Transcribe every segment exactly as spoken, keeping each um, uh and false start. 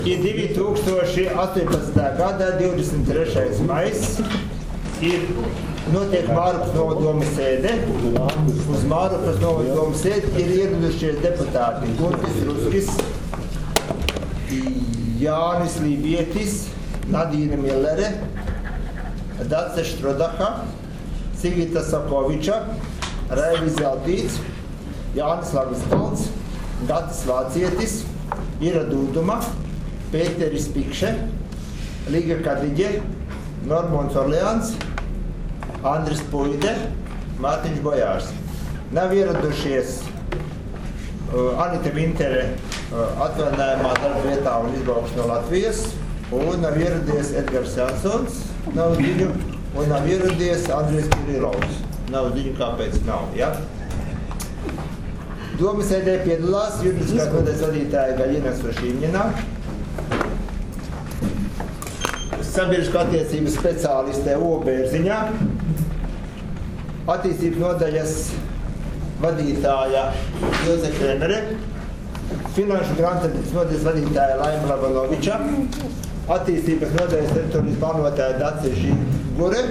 Ir divi tūkstoši astoņpadsmitā gada divdesmit trešais maijs, ir notiek Mārupas novada sēde. Uz Mārupas novada sēdi ir ieradušies deputāti Guntis Ruskis, Jānis Lībietis, Nadīna Millere, Dace Štrodaha, Sigita Sakoviča, Raivis Zeltīts, Jānis Laguskalns, Gatis Vācietis, Ira Dūduma, Pēteris Pikše, Liga Kadiģe, Normons Orleans, Andris Puide, Mārtiņš Bojārs. Nav ieradušies uh, Anita Vintere uh, atvainājumā darba vietā un izbraukšu no Latvijas, un nav ieradies Edgars Jansons, nav ziņu, un nav ieradies Andrijs Kirilovs. Nav ziņu, kāpēc nav, ja? Domasēdē piedalās juridiskās nodaļas vadītāja Gaļina Sošīņina, sabiedrisko attiecību speciāliste O. Bērziņā, attīstības nodaļas vadītāja Ilze Kremere, finanšu grāmatvedības nodaļas vadītāja Laima Labanoviča, attīstības nodaļas teritorijas plānotāja Dace Žigure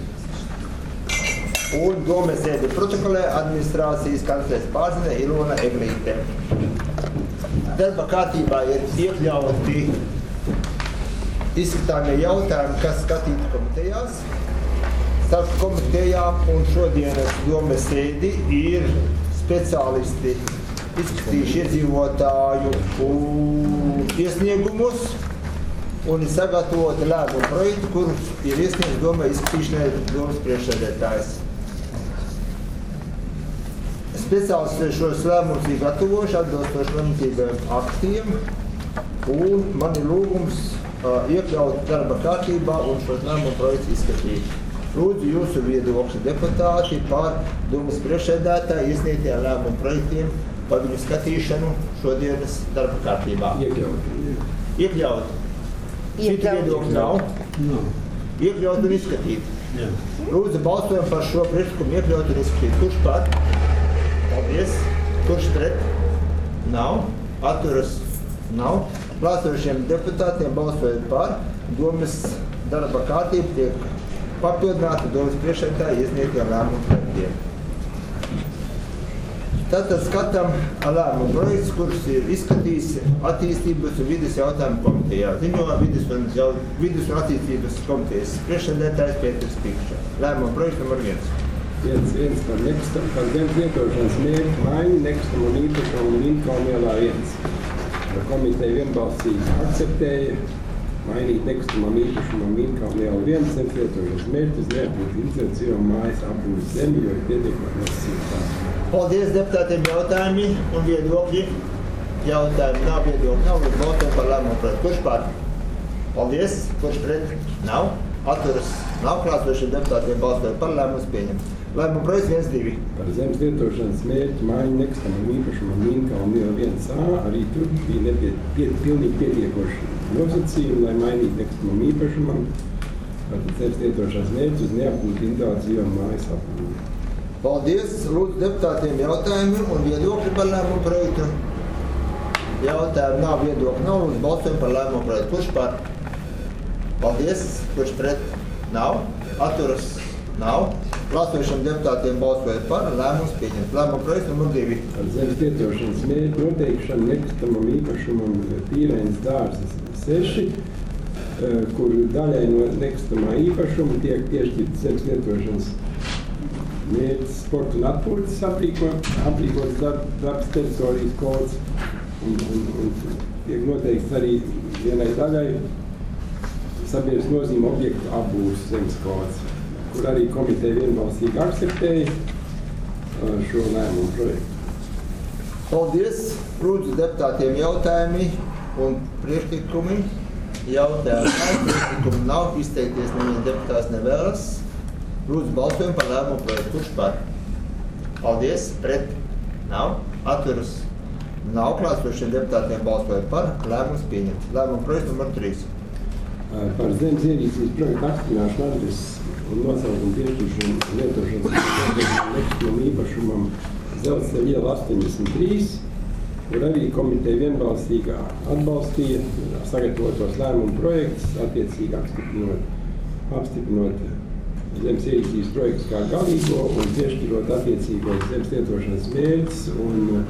un domasēdi protokolē administrācijas kanclers pārzine Ilona Eglīte. Darba kārtībā ir iekļauti izskatāmie jautājumi, kas skatīti komitejās. Starp komitejām un šodienas domas sēdi ir speciālisti izskatījuši iedzīvotāju iesniegumus un ir sagatavoti lēmumu projektu, kurus ir iesniegts domai izskatīšanai domas priekšsēdētājs. Speciālisti šos lēmumus ir gatavojuši atbilstoši normatīviem aktiem, un man ir lūgums uh, iekļaut darba kārtībā un šos lēmumu projektus izskatīt. Lūdzu jūsu viedokļu deputāti par domas priekšsēdētāju iesniegtiem lēmumu projektiem par viņu skatīšanu šodienas darba kārtībā. Iekļaut. Iekļaut. Citu viedokļu nav. No. Iekļaut un izskatīt. Jā. Lūdzu balsojam par šo priekšlikumu iekļaut un izskatīt. Kurš par? Paldies. Kurš pret? Nav. Atturas? Nav. Klāsošiem deputātiem balsojot par, domas darba kārtība tiek papildināta domas priekšsēdētāja iesniegtiem lēmumu projektiem. Tātad skatām lēmumu projekts, kurus ir izskatījis attīstības un vides jautājumu komitejā. Ziņo vides un, jau, vides un attīstības komitejas priekšsēdētājs Pēteris Pikša. Lēmumu projekts numur viens. Viens, viens par nekustam, par zemes lietošanas mērķu maiņu nekustamam īpašumam Linkoln ielā viens. Komiteja vienbalsīgi akceptēja mainīt nekustamam īpašumam Linkoln ielā viens zemes lietošanas mērķus, nebūt iniciatīvu mājas apbūves zemi, jo ir pietiekami nosacītās. Paldies deputātiem jautājumi un viedokļi. Jautājumi nav, viedokļi nav, ir balsojumi par lēmumu projektu. Kurš par? Paldies. Kurš pret? Nav. Atturas nav. Klāsošiem deputātiem balsoja par lēmumus pieņemt. Lēmumu projekts viens divi. Par zemes lietošanas mērķu maiņu nekustamam īpašumam Linkoln ielā viens A arī tur bija nepiet, piet, pilnīgi pietiekoši nosacījumi, lai mainītu nekustamam īpašumam par zemes lietošanas mērķu uz neapgūtu individuālu mājas apbūvi. Paldies. Lūdzu deputātiem jautājumi un viedokļi par lēmumu projektu. Jautājumi nav, viedokļi nav, lūdzu balsojam par lēmumu projektu. Kurš par? Paldies. Kurš pret? Nav. Atturas? Nav. Klāsošiem deputātiem balsojot par, lēmums pieņemt. Lēmumu projekts numur divi. Par zemes lietošanas mērķu noteikšanu nekustamam īpašumam Tīrēnas dārzs seši, kur daļai no nekustamā īpašuma tiek piešķirts zemes lietošanas mērķis sporta un atpūtas aprīkots darbs teritorijas kods un, un, un tiek noteikts arī vienai daļai sabiedriskas nozīmes objektu apbūves zemes kods, kur arī komiteja vienbalsīgi akceptēja šo lēmumu projektu. Paldies. Lūdzu deputātiem jautājumi un priekšlikumi. Jautājumi nav, priekšlikumi nav, izteikties neviens deputāts nevēlas. Lūdzu balsojam par lēmumu projektu. Kurš par? Paldies. Pret? Nav. Atturas? Nav. Klāsošiem deputātiem balsojot par, lēmums pieņemt. Lēmumu projekts numur trīs. Par zemes ierīcības projektu apstiprināšanu adreses un nosaukumu piešķiršanu lietošanas nekustamam īpašumam Dzelzceļa iela astoņdesmit trīs, kur arī komiteja vienbalsīgi atbalstīja sagatavotos lēmumu projektus, attiecīgi apstiprinot, apstiprinot zemes ierīcības projektus kā galīgo un piešķirot attiecīgos zemes lietošanas mērķus un,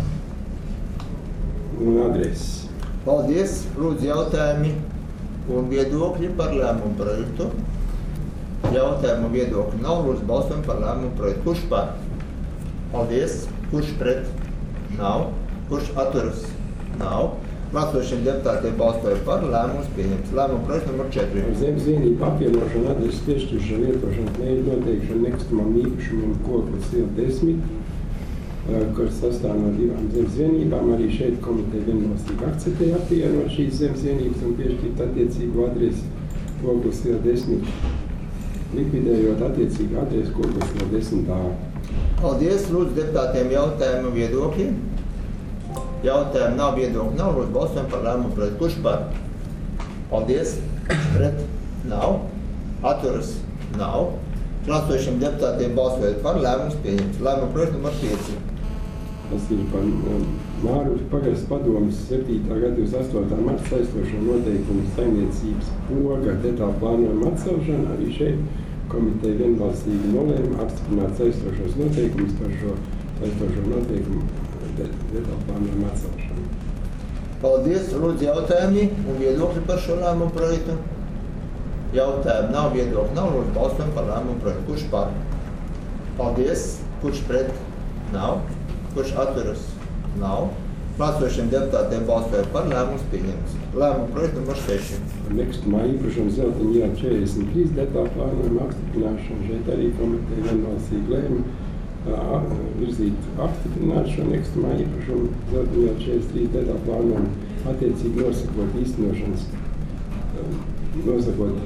un adreses. Paldies! Lūdzu jautājumi un viedokļi par lēmumu projektu. Jautājumu viedokļu nav, lūdzu balsojumu par lēmumu projektu. Kurš par? Paldies! Kurš pret? Nav. Kurš atturas? Nav. Klātsošiem deputātiem balsoja par, lēmums pieņemts. Lēmumu projekts numur četri. Zemes vienību apvienošanu, adreses piešķiršanu, lietošanas mērķu noteikšanu nekustamam īpašumam Koklas iela desmit, kas sastāv no divām zemes vienībām. Arī šeit komiteja vienbalsīgi akceptēja apvienot šīs zemes vienības un piešķirt attiecīgu adresi Koklas iela desmit, likvidējot attiecīgu adresi Koklas iela desmit A. Paldies! Lūdzu deputātiem jautājumu viedokļi. Jautājumu nav, viedokļi nav, lūdzu balsojumu par lēmumu projektu. Kurš par? Paldies! Pret? Nav. Atturas? Nav. Klātsošiem deputātiem balsojot par, lēmums pieņemts. Lēmumu projektu numur pieci. Tas ir par Mārupes pagasts padomes septītā gada divdesmit astotā marta saistošo noteikumu saimniecības poga detālu plānojumu atcelšanu. Arī šeit komiteja vienbalsīgi nolēma apstiprināt saistošos noteikumus par šo saistošo noteikumu detālu plānojumu atcelšanu. Paldies! Lūdzu jautājumi un viedokļi par šo lēmumu projektu. Jautājumu nav, viedokļi nav, lūdzu balsojumu par lēmumu projektu. Kurš par? Paldies! Kurš pret? Nav. Kurš atturas? Nav. Klātsošiem deputātiem balsoja par, lēmums pieņemts. Lēmumu projektu numur seši. Nekustamā īpašuma Zeltiņa iela četrdesmit trīs detālu plānojumu apstiprināšanu. Šeit arī komiteja vienbalsīgi lēma virzīt apstiprināt šo nekustamā īpašumu Zeltiņa iela četrdesmit trīs detālu plānojumu, attiecīgi nosakot īstenošanas, nosakot,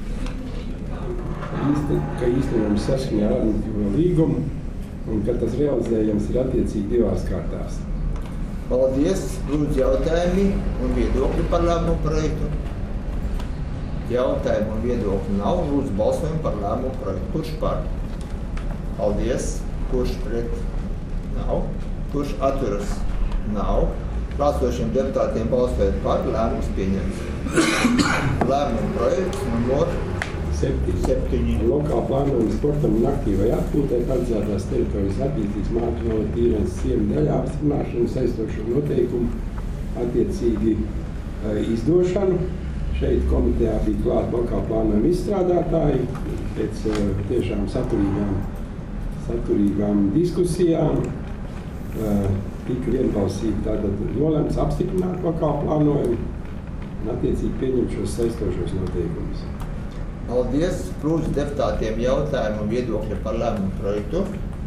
īsti, ka īstenojums saskaņā ar administratīvo līgumu un ka tas realizējams ir attiecīgi divās kārtās. Paldies! Lūdzu jautājumi un viedokļi par lēmumu projektu. Jautājumu un viedokļi nav, lūdzu balsojumu par lēmumu projektu. Kurš par? Paldies! Kurš pret? Nav. Kurš atturas? Nav. Klātsošiem deputātiem balsojot par, lēmums pieņemts. Lēmumu projekts numur septiņi. Lokāla plānojuma sportam un aktīvai atpūtai paredzētās teritorijas attīstības Mārupes novada Tīrens ciema daļā apstiprināšanu saistošo noteikumu attiecīgi izdošanu. Šeit komitejā bija klāt lokāla plānojuma izstrādātāji pēc tiešām saturīgām, saturīgām diskusijām. Tika vienbalsīgi tātad nolemts apstiprināt lokālu plānojumu un attiecīgi pieņemt šos saistošos noteikumus. Paldies! Lūdzu deputātiem jautājumu un viedokļi par lēmumu projektu.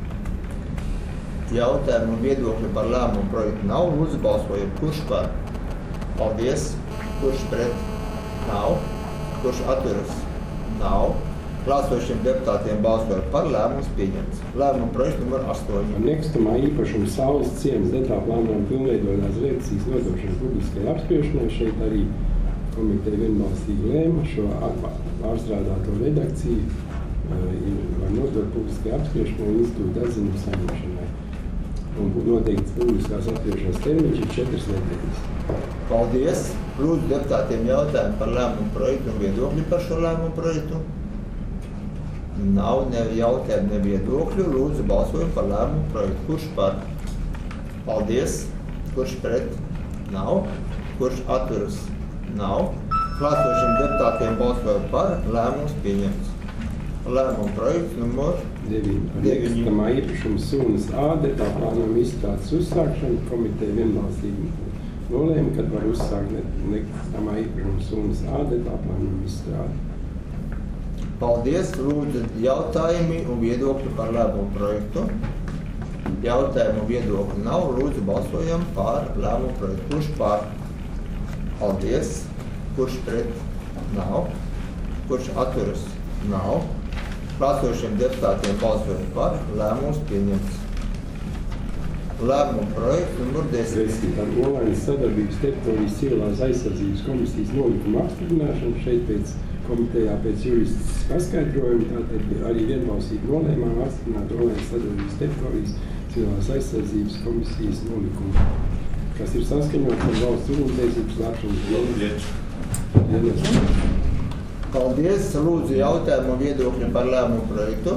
Jautājumu un viedokļi par lēmumu projektu nav. Lūdzu balsojam. Kurš par? Paldies! Kurš pret? Nav. Kurš atturas? Nav. Klātsošiem deputātiem balsojot par, lēmums pieņemts. Lēmumu projektu numur astoņi. Nekustamā īpašuma Saules ciemas detālu plānojumu pilnveidotās redakcijas nodošanu publiskai apspriešanai. Šeit arī komiteja vienbalsīgi lēma šo pārstrādāto redakciju var nodot publiskai apspriešanai un institūta atziņu saņemšanai. Un noteikts publiskās apspriešanas termiņš ir četras nedēļas. Paldies! Lūdzu deputātiem jautājumu par lēmumu projektu un viedokļi par šo lēmumu projektu. Nav ne jautājumu, ne viedokļu. Lūdzu balsojumu par lēmumu projektu. Kurš par? Paldies! Kurš pret? Nav. Kurš atturas? Nav. Klātsošiem deputātiem balsojot par, lēmums pieņemts. Lēmumu projekts numur deviņi. Nekustamā īpašuma Sunas A detālu plānojuma izstrādes uzsākšanu komiteja vienbalsīgi nolēma, kad var uzsākt nekustamā īpašuma Sunas A detālu plānojuma izstrādi. Paldies! Lūdzu jautājumi un viedokļi par lēmumu projektu. Jautājumu un viedokļi nav. Lūdzu balsojam par lēmumu projektu. Kurš par? Paldies! Kurš pret? Nav. Kurš atturas? Nav. Klātsošiem deputātiem balsojot par, lēmums pieņemts. Lēmumu projekts numur desmit. Par Olainas sadarbības teritorijas civilās aizsardzības komisijas nolikuma apstiprināšanu šeit pēc komitejā pēc juristas paskaidrojuma, tātad arī vienbalsīgi nolēmām apstiprināt Olainas sadarbības teritorijas civilās aizsardzības komisijas nolikumu. kas ir saskaņots ar valsts ugunsdzēsības glābšanas dienestu. Paldies. Lūdzu jautājumu viedokļi par lēmumu projektu.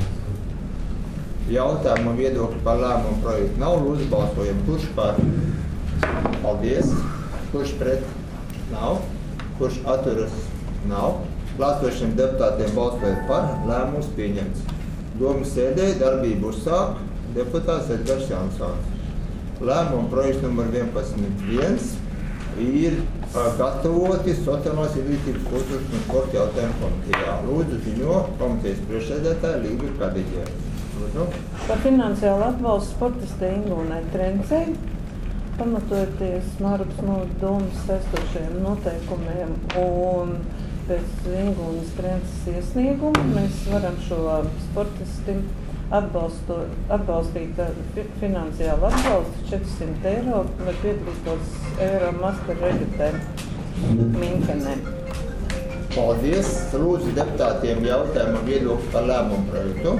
Jautājumu viedokļi par lēmumu projektu nav. Lūdzu balsojam. Kurš par? Paldies. Kurš pret? Nav. Kurš atturas? Nav. Klāsošiem deputātiem balsojot par, lēmums pieņemts. Domas sēdē darbību uzsāk deputāts Edgars Jansons. Lēmumu projekts numur vienpadsmit viens ir gatavoti Sociālās izglītības, kultūras un sporta jautājumu komitejā. Lūdzu ziņo komitejas priekšsēdētāja Līga Kadiģē. Lūdzu. Par finansiālu atbalstu sportistei Ingūnai Trencei, pamatojoties Mārupas novada domas saistošajiem noteikumiem un pēc Ingūnas Trences iesnieguma mēs varam šo sportisti atbalstu, atbalstīt ar finansiālu atbalstu četrsimt eiro, lai piedalītos Eiro Master regatē Minhenē. Paldies. Lūdzu deputātiem jautājumu viedokli par lēmumu projektu.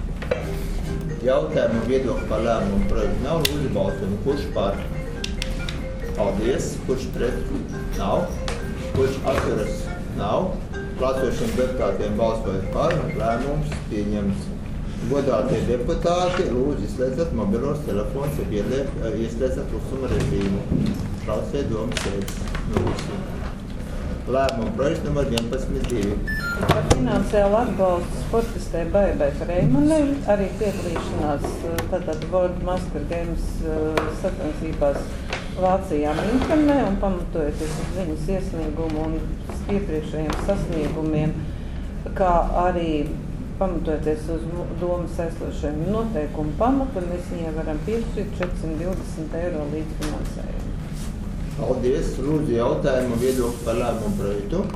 Jautājumu viedokli par lēmumu projektu nav. Lūdzu balsojumu. Kurš par? Paldies. Kurš pret? Nav. Kurš atturas? Nav. Klāsošiem deputātiem balsojot par, lēmums pieņemts. Godātie deputāti, lūdzu izslēdzat mobilos telefonus, ja ieslēdzat klusuma režīmu. Traucē domas sēdes. Lēmumu projekts numur vienpadsmit divi. Par finansiālu atbalstu sportistei Baibai Freimanei, arī piedalīšanās tātad World Master Games sacensībās Vācijā Minhenē un pamatojoties uz viņas iesniegumu un iepriekšējiem sasniegumiem, kā arī pamatojoties uz domas aizstošajiem noteikumu pamatu, mēs viņai varam piešķirt četrsimt divdesmit eiro līdzfinansējumu. Paldies. Lūdzu jautājumu viedokli par lēmumu projektu.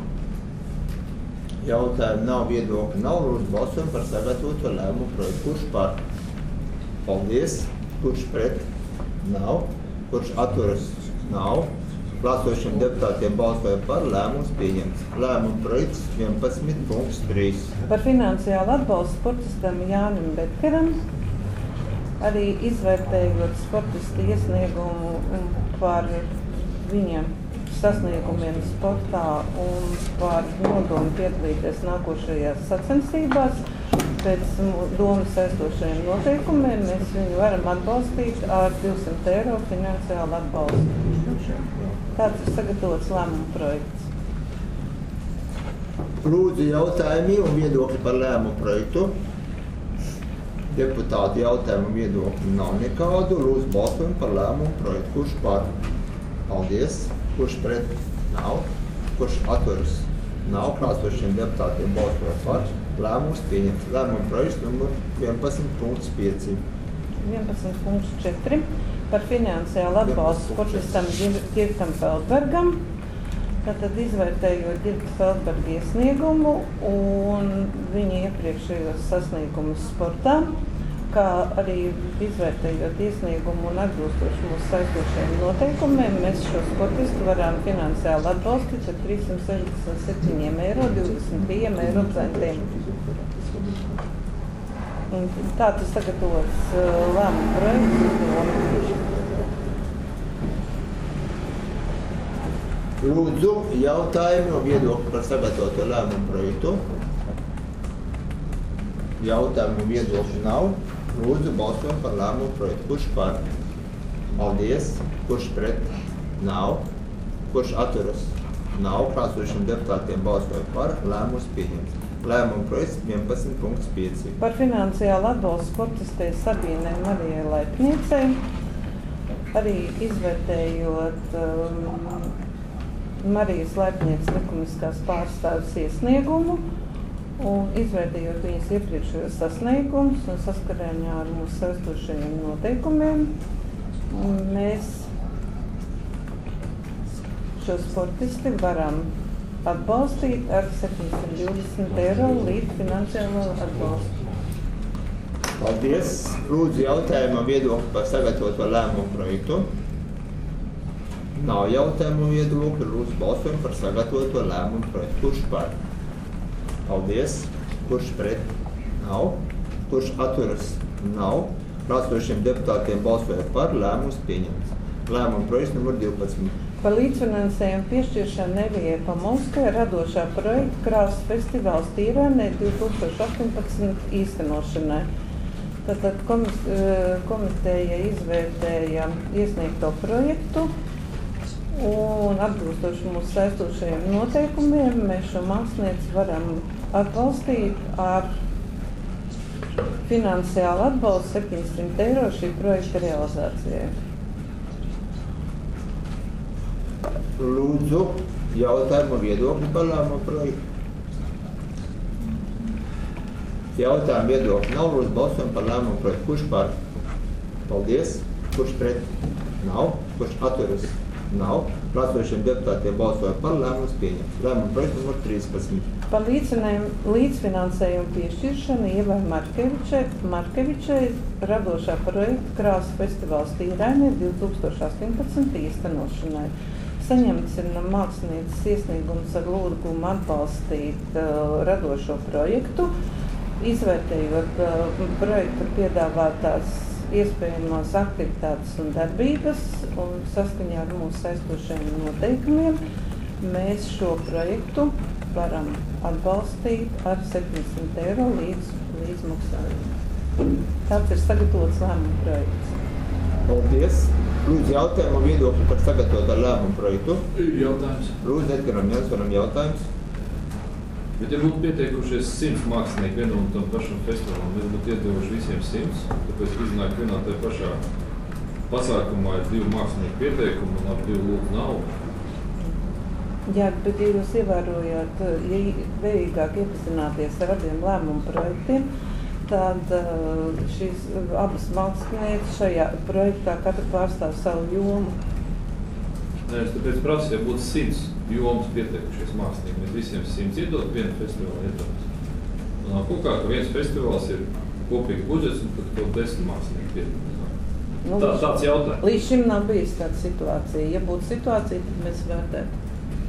Jautājumu nav, viedokļi nav. Lūdzu balsojumu par sagatavoto lēmumu projektu. Kurš par? Paldies. Kurš pret? Nav. Kurš atturas? Nav. Klāsošiem deputātiem balsoja par, lēmums pieņemts. Lēmumu projekts vienpadsmit punkts trīs. Par finansiālu atbalstu sportistam Jānim Betkeram, arī izvērtējot sportistu iesniegumu par viņa sasniegumiem sportā un par nodomu piedalīties nākošajās sacensībās. Pēc domas saistošajiem noteikumiem mēs viņu varam atbalstīt ar divsimt eiro finansiālu atbalstu. Tāds ir sagatavots lēmumu projekts. Lūdzu jautājumi un viedokļi par lēmumu projektu. Deputāti jautājumu viedokļi nav nekādu. Lūdzu balsojumu par lēmumu projektu. Kurš par? Paldies. Kurš pret? Nav. Kurš atturas? Nav. Klāsošiem deputātiem balsoja par. Lēmums pieņemts. Lēmumu projekts numur vienpadsmit punkts pieci. vienpadsmit punkts četri. Par finansiālu atbalstu sportistam Girtam Feldbergam. Tātad izvērtējot Girta Feldberga iesniegumu un viņa iepriekšējos sasniegumus sportā, kā arī izvērtējot iesniegumu un atbilstoši mūsu saistošajiem noteikumiem, mēs šo sportistu varam finansiāli atbalstīt ar trīssimt sešdesmit septiņi eiro divdesmit divi eiro centiem. Un tā tas sagatavots lēmumu projekts. Lūdzu jautājumu un viedokli par sagatavoto lēmumu projektu. Jautājumu un viedokļu nav. Lūdzu balsojumu par lēmumu projektu. Kurš par? Paldies. Kurš pret? Nav. Kurš atturas? Nav. Klāsošiem deputātiem balsoja par. Lēmums pieņemts. Lēmumu projekts vienpadsmit punkts pieci. Par finansiālu atbalstu sportistei Sabīnei Marijai Laipniecei, arī izvērtējot um, Marijas Laipnieces likumiskās pārstāves iesniegumu un izvērtējot viņas iepriekšējos sasniegumus un saskarējā ar mūsu saistošajiem noteikumiem, mēs šo sportisti varam atbalstīt ar septiņsimt divdesmit eiro līdz finansiālo atbalstu. Paldies. Lūdzu jautājumu viedokli par sagatavoto lēmumu projektu. Nav jautājumu viedokļu. Lūdzu balsojumu par sagatavoto lēmumu projektu. Kurš par? Paldies. Kurš pret? Nav. Kurš atturas? Nav. Klāsošiem deputātiem balsoja par. Lēmums pieņemts. Lēmuma projekts numur divpadsmit. Par līdzfinansējumu piešķiršanu Nelijai Pamovskai radošā projekta Krāsas festivāls Tīrēnē divi tūkstoši astoņpadsmit īstenošanai. Tātad komis, komiteja izvērtēja iesniegto projektu un atbilstoši mūsu saistošajiem noteikumiem mēs šo mākslinieci varam atbalstīt ar finansiālu atbalstu septiņsimt eiro šī projekta realizācijai. Lūdzu, jautājumu viedokļu par lēmumu projektu. Jautājumu viedokļu nav, lūdzu balsojam par lēmumu projektu. Kurš par? Paldies. Kurš pret? Nav. Kurš atturas? Nav. Klāsošiem deputātiem balsoja par, lēmums pieņemts. Lēmumu projektu numur trīspadsmit. Par līdzfinansējumu piešķiršanu Ievai Markevičai, Markevičai radošā projekta Krāsas festivāls Tīrēnē divi tūkstoši astoņpadsmit īstenošanai. Saņemts ir no mākslinieces iesniegums ar lūgumu atbalstīt uh, radošo projektu, izvērtējot uh, projektu piedāvātās iespējamās aktivitātes un darbības un saskaņā ar mūsu saistošajiem noteikumiem mēs šo projektu varam atbalstīt ar septiņsimt eiro līdz, līdz maksājumu. Tāds ir sagatavots lēmuma projekts. Paldies. Lūdzu, jautājumu viedokļu par sagatavotā lēmumu projektu. Jautājums. Lūdzu, Edgaram Jansonam jautājums. Bet ja būtu pieteikušies simts mākslinieki vienam un tam pašam festivālam, mēs būtu iedevuši visiem simts, tāpēc iznāk vienā tajā pašā pasākumā ir divi mākslinieki pieteikumi un ap divu lūdzu naudu. Jā, bet ja jūs ievērojāt, ja vērīgāk iepazināties ar abiem lēmumu projektiem, tad šīs abas mākslinieces šajā projektā katra pārstāv savu jomu. Nē, es tāpēc prasu, ja būtu simts jomas pieteikušies mākslinieki, mēs visiem simts iedot vienu festivālu iedot. Un nav kaut kā, ka viens festivāls ir kopīgs budžets un tad kaut desmit mākslinieki pieteikušies. Nu, Tā, tāds jautājums. Līdz šim nav bijis tāda situācija. Ja būtu situācija, tad mēs vērtētu.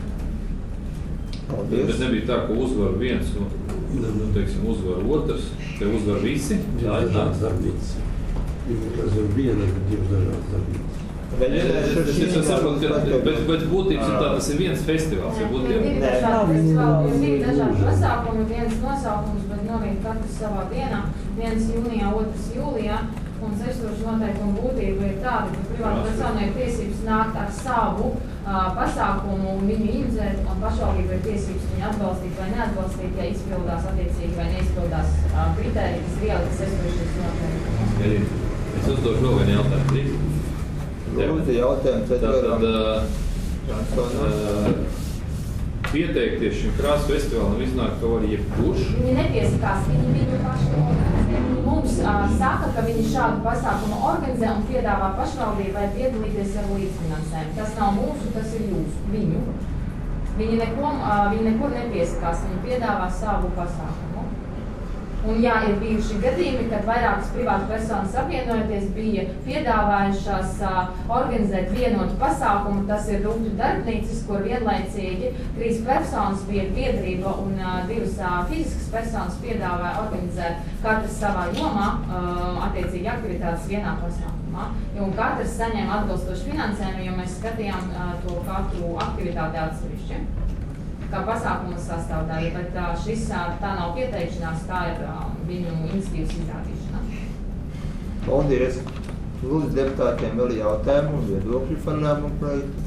Paldies. Bet nebija tā, ka uzvar viens, nu, nu teiksim, uzvar otrs, te uzvar visi. Tā ir tā. darbības. Tas ir viena, bet divas dažādas darbības. Es saprotu, ka pēc būtības ir tā, tas ir viens festivāls. Nē, ir ir divi dažādi festivāli, ir divi dažādi pasākumi, viens nosaukums, bet noviet katrs savā dienā, viens jūnijā, otrs jūlijā. Un saistošu noteikumu būtība ir tāda, ka privāta persona ir tiesības nākt ar savu uh, pasākumu un viņu iniciēt, un pašvaldība ir tiesības viņu atbalstīt vai neatbalstīt, ja izpildās attiecīgi vai neizpildās uh, kritēriji, kas ir ielikt saistošas noteikumus. Es uzdošu vēl vienu jautājumu. Lūdzu, jautājums Edgaram Jansonam. Pieteikties šim Krāsas festivālam iznāk, ka var jebkurš. Viņi nepiesakās, viņi viņu paši organizē. Viņi mums uh, saka, ka viņi šādu pasākumu organizē un piedāvā pašvaldībai piedalīties ar līdzfinansējumu. Tas nav mūsu, tas ir jūsu, viņu. Viņi, neko, uh, viņi nekur nepiesakās, viņi piedāvā savu pasākumu. Un jā, ir bijuši gadījumi, kad vairākas privātas personas apvienojoties bija piedāvājušās uh, organizēt vienotu pasākumu. Tas ir Rūpju darbnīcas, kur vienlaicīgi trīs personas bija biedrība un uh, divas uh, fiziskas personas piedāvāja organizēt katrs savā jomā uh, attiecīgi aktivitātes vienā pasākumā. Un katrs saņēma atbilstošu finansējumu, jo mēs skatījām uh, to katru aktivitāti atsevišķi kā pasākuma sastāvdaļa, bet uh, šis uh, tā nav pieteikšanās, tā ir uh, viņu iniciatīvas izrādīšana. Paldies. Lūdzu, deputātiem vēl jautājumu un viedokļu par lēmumu projektu.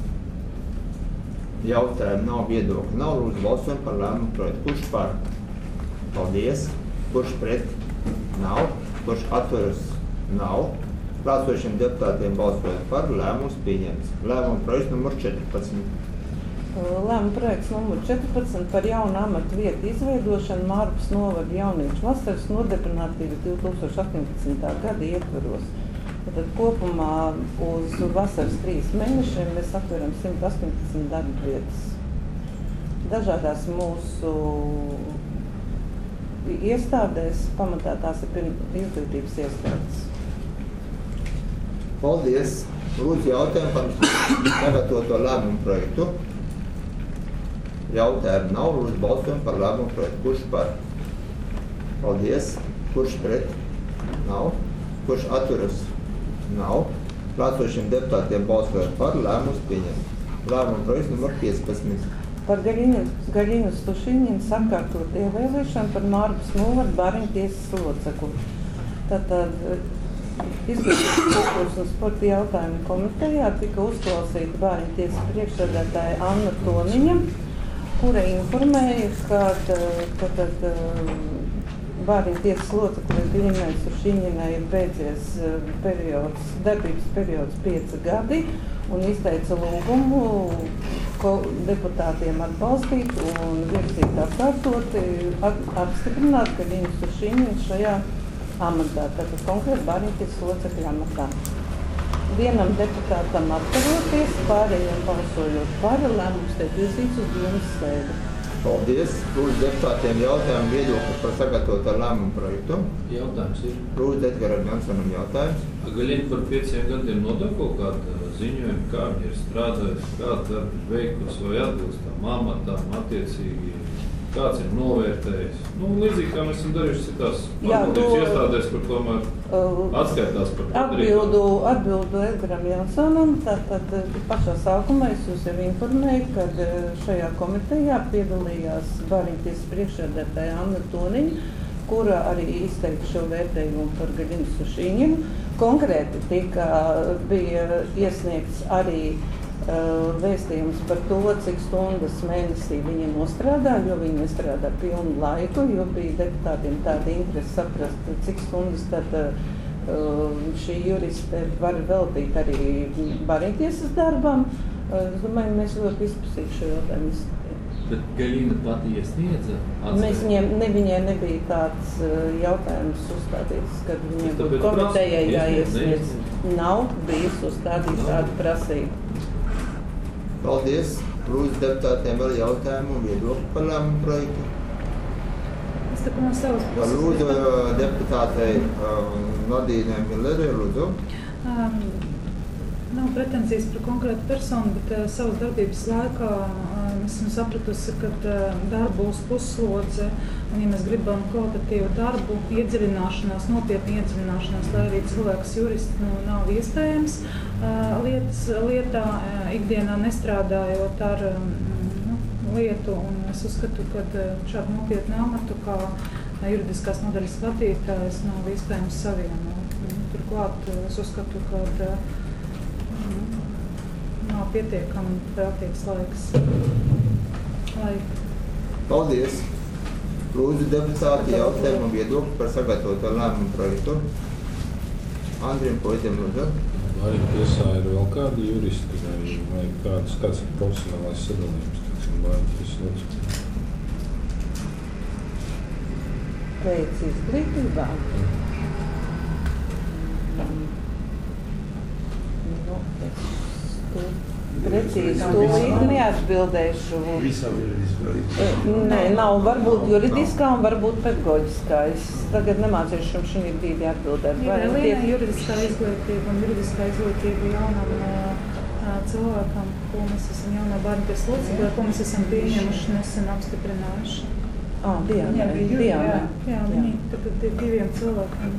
Jautājumu nav, viedokļu nav. Lūdzu, balsojam par lēmumu projektu. Kurš par? Paldies. Kurš pret? Nav. Kurš atturas? Nav. Klāsošiem deputātiem balsojot par, lēmums pieņemts. Lēmumu projekts numur četrpadsmit. Lēmuma projekts numur četrpadsmit par jaunu amatu vietu izveidošanu Mārupes novada jauniešu vasaras nodarbinātības divi tūkstoši astoņpadsmitā gada ietvaros. Tad kopumā uz vasaras trīs mēnešiem mēs atveram simt astoņpadsmit darba vietas. Dažādās mūsu iestādēs, pamatā tās ir izglītības iestādes. Paldies. Lūdzu, jautājumu par sagatavoto lēmumu projektu. Jautājumu nav, lūdzu balsojam par lēmumu projektu. Kurš par? Paldies. Kurš pret? Nav. Kurš atturas? Nav. Klātsošiem deputātiem balsojot par, lēmums pieņemts. Lēmuma projekts numur piecpadsmit. Par Gaļinas Tušiņinas atkārtot ievēlēšanu par Mārgas novada Bāriņtiesas locekli. Tātad izglītības, kultūras un sporta jautājumu komitejā tika uzklausīta Bāriņtiesas priekšsēdētāja Anna Toniņa, kura informēja, ka tātad Bāriņtiesas locekli Gaļinai Tušiņinai ir beidzies periods, darbības periods pieci gadi un izteica lūgumu deputātiem atbalstīt un virzīt atkārtot, apstiprināt, ka viņas Tušiņina šajā amatā, tātad konkrēti Bāriņtiesas locekļa amatā. Vienam deputātam atkaroties, pārējiem balsojot par, lēmums tiek virzīts uz dienas sēdi. Paldies. Lūdzu deputātiem jautājumu viedokli par sagatavotu lēmumu projektu. Jautājums ir. Lūdzu Edgaram Jansonam jautājums. Gaļina par pieciem gadiem nodeva kaut kādu ziņojumu, kā viņi ir strādājuši, kāds darbs ir veikusi vai atbilstām amatām, attiecīgi, kāds ir novērtējis. Nu, līdzīgi kā mēs esam darījuši citās atbildības iestādēs, kur tomēr atskaitās par atbildu, atbildu Edgaram Jansonam. Tātad pašā sākumā es jūs jau informēju, kad šajā komitejā piedalījās Bāriņtiesas priekšsēdētāja Anna Toniņa, kura arī izteica šo vērtējumu par Gaļinas Tušiņinu. Konkrēti tika, bija iesniegts arī uh, vēstījums par to, cik stundas mēnesī viņi nostrādā, jo viņi nestrādā pilnu laiku, jo bija deputātiem tāda interese saprast, cik stundas tad uh, šī juriste var veltīt arī Bāriņtiesas darbam. Uh, es domāju, mēs ļoti izpusīt šo jautājumu. Bet Gaļina pati iesniedza atskaitu? Mēs viņiem, ne, viņai nebija tāds uh, jautājums uzstādīts, kad viņiem būtu komitejai jāiesniedz. Nav bijis uzstādīts tādu prasību. Paldies. Lūdzu deputātiem vēl jautājumu un viedokli par lēmumu projektu. Es tā kā no savas puses. Lūdzu deputātei uh, Nadīnai Millerei, lūdzu. Um, nav pretenzijas par konkrētu personu, bet uh, savas darbības laikā uh, esmu sapratusi, ka uh, darbu uz puslodze, un ja mēs gribam kvalitatīvu darbu, iedziļināšanās, nopietni iedziļināšanās, lai arī cilvēks jurists nu, nav iespējams uh, lietas, lietā, uh, ikdienā nestrādājot ar um, nu, lietu, un es uzskatu, ka uh, šādu nopietnu amatu kā uh, juridiskās nodaļas vadītājs nav iespējams savienot. Turklāt uh, es uzskatu, ka uh, nav pietiekami veltīts laiks. Laika. Paldies. Lūdzu deputāti jautājumu un viedokli par sagatavoto lēmumu projektu. Andriem Poļģiem, lūdzu. Bāriņtiesā ir vēl kādi juristi vai, vai kāds, kāds ir profesionālais sadalījums, teiksim, Bāriņtiesas locekļi? Pēc izglītībā. Nu, es tu precīzi tūlīt neatbildēšu. Visam juridiskā. Nē, nav varbūt juridiskā un varbūt pedagoģiskā. Es tagad nemācīšu šī brīdī atbildēt. Ir liela juridiskā izglītība un juridiskā izglītība jaunam uh, cilvēkam, ko mēs esam jaunā Bāriņtiesas locekļā, ko mēs esam pieņemuši nesen apstiprinājuši. Ah, Diana. Jā, jā, viņi tagad ir diviem cilvēkiem.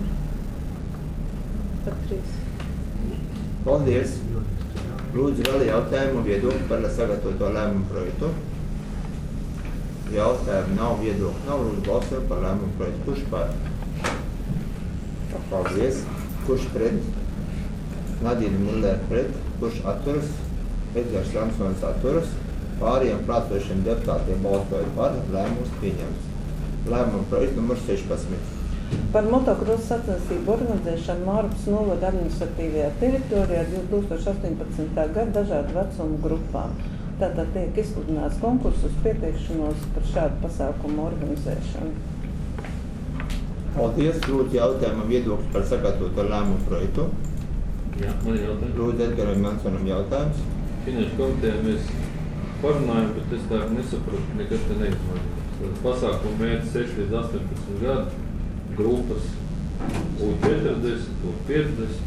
Pat trīs. Paldies. Lūdzu vēl jautājumu un viedokli par sagatavoto lēmumu projektu. Jautājumu nav, viedokli nav. Lūdzu balsojam par lēmumu projektu. Kurš par? Paldies. Kurš pret? Nadīna Millere pret. Kurš atturas? Edgars Jansons atturas. Pārējiem klātsošiem deputātiem balsojot par, lēmums pieņemts. Lēmuma projekts numur sešpadsmit. Par motokrosu sacensību organizēšanu Mārgas novada administratīvajā teritorijā divi tūkstoši astoņpadsmitā gada dažādu vecumu grupām. Tātad tiek izsludināts konkurss uz pieteikšanos par šādu pasākumu organizēšanu. Paldies. Lūdzu jautājumu viedokli par sagatavoto lēmumu projektu. Jā, man ir jautājums. Lūdzu Edgaram Jansonam jautājums. Finanšu komitejā mēs parunājam, bet es tā nesaprotu, nekad te neizmanīju. Pasākumu mērķis seši līdz astoņpadsmit gadu, grupas U četrdesmit, U piecdesmit.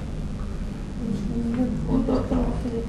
Un tā tā.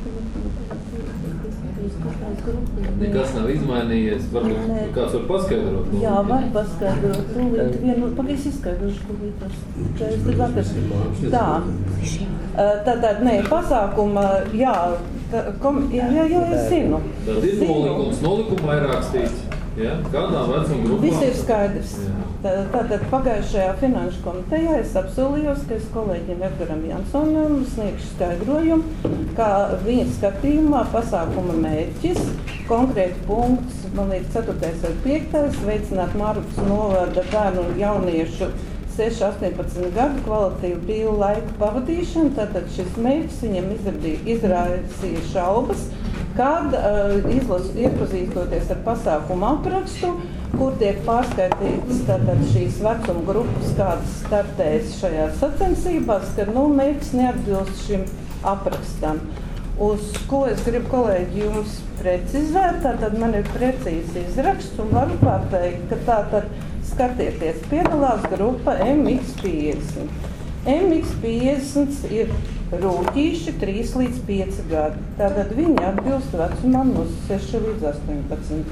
Nekas nav izmainījies, varbūt kāds var paskaidrot? Jā, var paskaidrot. Tūlīt vienu, pagaisi izskaidrošu tūlīt. Tā. Tātad, nē, pasākuma, jā, tā, kom, jā, jā, jā, es zinu. Tad ir nolikums, nolikumā ir rakstīts, ja? Kādā vecuma grupā? Viss ir skaidrs. Tātad pagājušajā finanšu komitejā es apsolījos, ka es kolēģiem Edgaram Jansonam sniegšu skaidrojumu, kā viņa skatījumā pasākuma mērķis, konkrēti punkts, man liekas, ceturtais vai piektais, veicināt Margas novada bērnu un jauniešu seši astoņpadsmit gadu kvalitatīvu brīvu laiku pavadīšanu. Tātad šis mērķis viņam izraisīja šaubas, kad uh, izlas, iepazīstoties ar pasākumu aprakstu, kur tiek pārskaitītas tātad šīs vecuma grupas, kādas startēs šajās sacensībās, ka nu, mērķis neatbilst šim aprakstam. Uz ko es gribu kolēģi jums precizēt, tātad man ir precīzi izraksts un varu pateikt, ka tātad skatieties, piedalās grupa M X piecdesmit. M X piecdesmit ir rūķīši trīs līdz pieci gadi. Tātad viņi atbilst vecumam no seši līdz astoņpadsmit.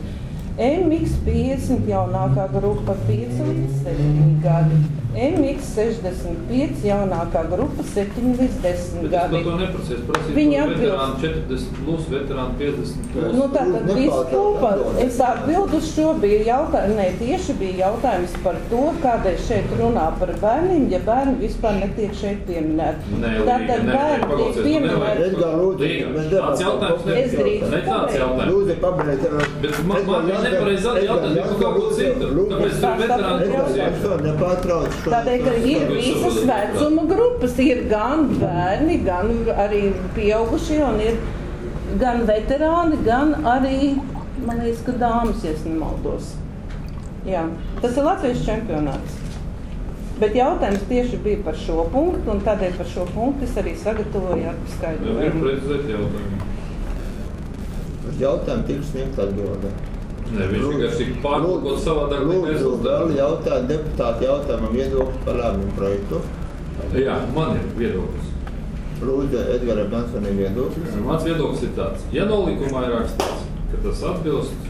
M X piecdesmit jaunākā grupa pieci līdz septiņi gadi. M X sešdesmit pieci jaunākā grupa septiņi līdz desmit gadi. Bet par to neprasīs, prasīs Viņi par atbilst. veterānu četrdesmit plus, veterānu piecdesmit plus. Nu, tātad viss kopā. Es atbildu uz šo bija jautājums, ne, tieši bija jautājums par to, kādēļ šeit runā par bērniem, ja bērni vispār netiek šeit pieminēti. Nē, Tātad Līga, bērni nē, tiek pieminēti. Edgar, lūdzu, Līga, mēs tāds jautājums ne. Es drīkstu Ne tāds jautājums. Lūdzu, pabeigt. Bet man, man bija nepareizi atjautāt, bet kaut ko citu. Kāpēc tur veterāni Edgar, plus ir? Jansson, nepārtrauc šo. Tādēļ, ka ir visas vecuma grupas, ir gan bērni, gan arī pieaugušie, un ir gan veterāni, gan arī, man liekas, ka dāmas, ja es nemaldos. Jā, tas ir Latvijas čempionāts. Bet jautājums tieši bija par šo punktu, un tādēļ par šo punktu es arī sagatavoju ar Jā, skaidrojumu. ir precizēt jautājumu. Uz jautājumu tiks sniegt atbilde. Nē, viņš vienkārši tik pārlūkot savādāk. Lūdzu, vēl jautā, deputāti jautājumam viedokli par lēmumu projektu. Jā, man ir viedoklis. Lūdzu, Edgaram Jansonam viedoklis. Mans viedoklis ir tāds. Ja nolikumā ir rakstīts, ka tas atbilst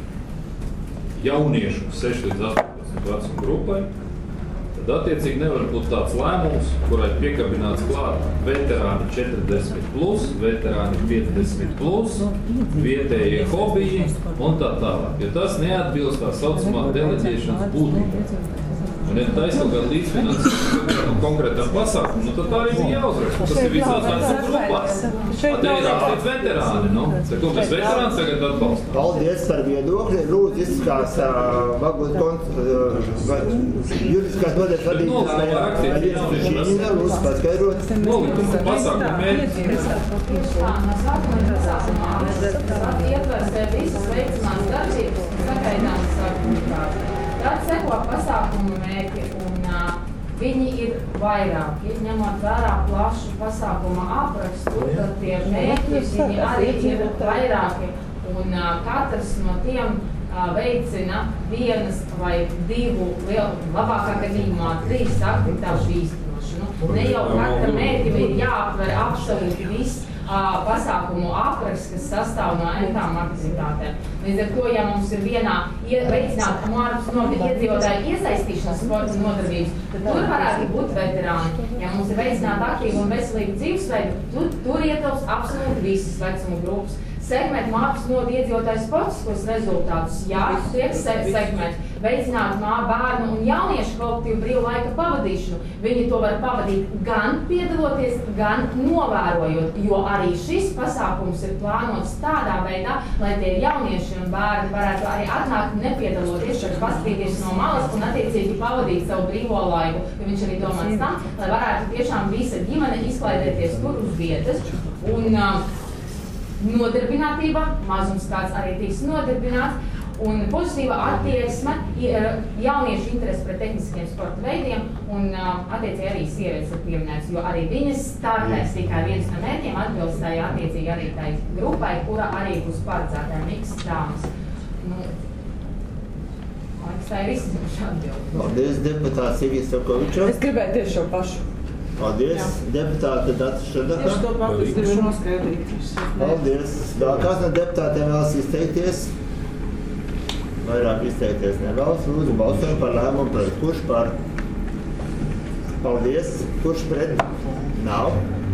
jauniešu seši līdz astoņpadsmit vecuma grupai, tad attiecīgi nevar būt tāds lēmums, kurai piekabināts klāt veterāni četrdesmit plus, veterāni piecdesmit plus, vietējie hobiji un tā tālāk. Jo tas neatbilst tā saucamā deleģēšanas būtībai. Un ja taisa kaut kāda līdzfinansējuma konkrētam pasākumu, nu tad tā arī bija jāuzraksta. Tas ir visās vecuma grupās. Te ir rakstīts veterāni, nu. Tā ko mēs veterāni tagad atbalstam. Paldies par viedokli. Lūdzu, izskās uh, varbūt kont, uh, juridiskās nodaļas vadītājai. Lūdzu, paskaidrot. Nolikuma pasākumu mērķis. Tā, no sākuma pasākumā ietvers visas veicinās darbības un sagaidāmas aktivitātes. Tad seko pasākumu mērķi, un uh, viņi ir vairāki. Ņemot vērā plašu pasākuma aprakstu, tad tie mērķi viņi arī ir vairāki. Un uh, katrs no tiem uh, veicina vienas vai divu, liel, labākā gadījumā trīs aktivitāšu īstenošanu. Ne jau katra mērķim ir jāaptver absolūti viss uh, pasākumu apraksts, kas sastāv no entām aktivitātēm. Līdz ar to, ja mums ir vienā veicināt Margas novada iedzīvotāju iesaistīšanas sporta nodarbības, tad tur varētu būt veterāni. Ja mums ir veicināt aktīvu un veselīgu dzīvesveidu, tur, tur ietilpst absolūti visas vecuma grupas. Sekmēt Margas novada iedzīvotāju sportiskos rezultātus, jā, tiek sekmēt. Veicināt māju bērnu un jauniešu kolektīvu brīvu laika pavadīšanu. Viņi to var pavadīt gan piedaloties, gan novērojot, jo arī šis pasākums ir plānots tādā veidā, lai tie jaunieši un bērni varētu arī atnākt nepiedaloties, bet paskatīties no malas un attiecīgi pavadīt savu brīvo laiku, jo viņš arī domāts tam, lai varētu tiešām visa ģimene izklaidēties tur uz vietas. Un, um, nodarbinātība, mazums kāds arī tiks nodarbināts, un pozitīva attieksme, jauniešu interesi pret tehniskiem sporta veidiem, un attiecīgi arī sievietes ir pieminētas, jo arī viņas startēs tikai viens no mērķiem atbilst tai attiecīgi arī tai grupai, kura arī būs paredzētā miks dāmas. Nu, tā ir izsmeša atbildi. Paldies, deputāts Sigis Sokovičs. Es gribēju tieši šo pašu. Paldies, deputāte Data Šadaka. Es to pat es gribu noskaidrīt. Paldies. Vēl kāds no deputātiem vēlas izteikties? Vairāk izteikties nevēlas. Lūdzu, balsojam par lēmumu projektu. Kurš par? Paldies. Kurš pret? Nav.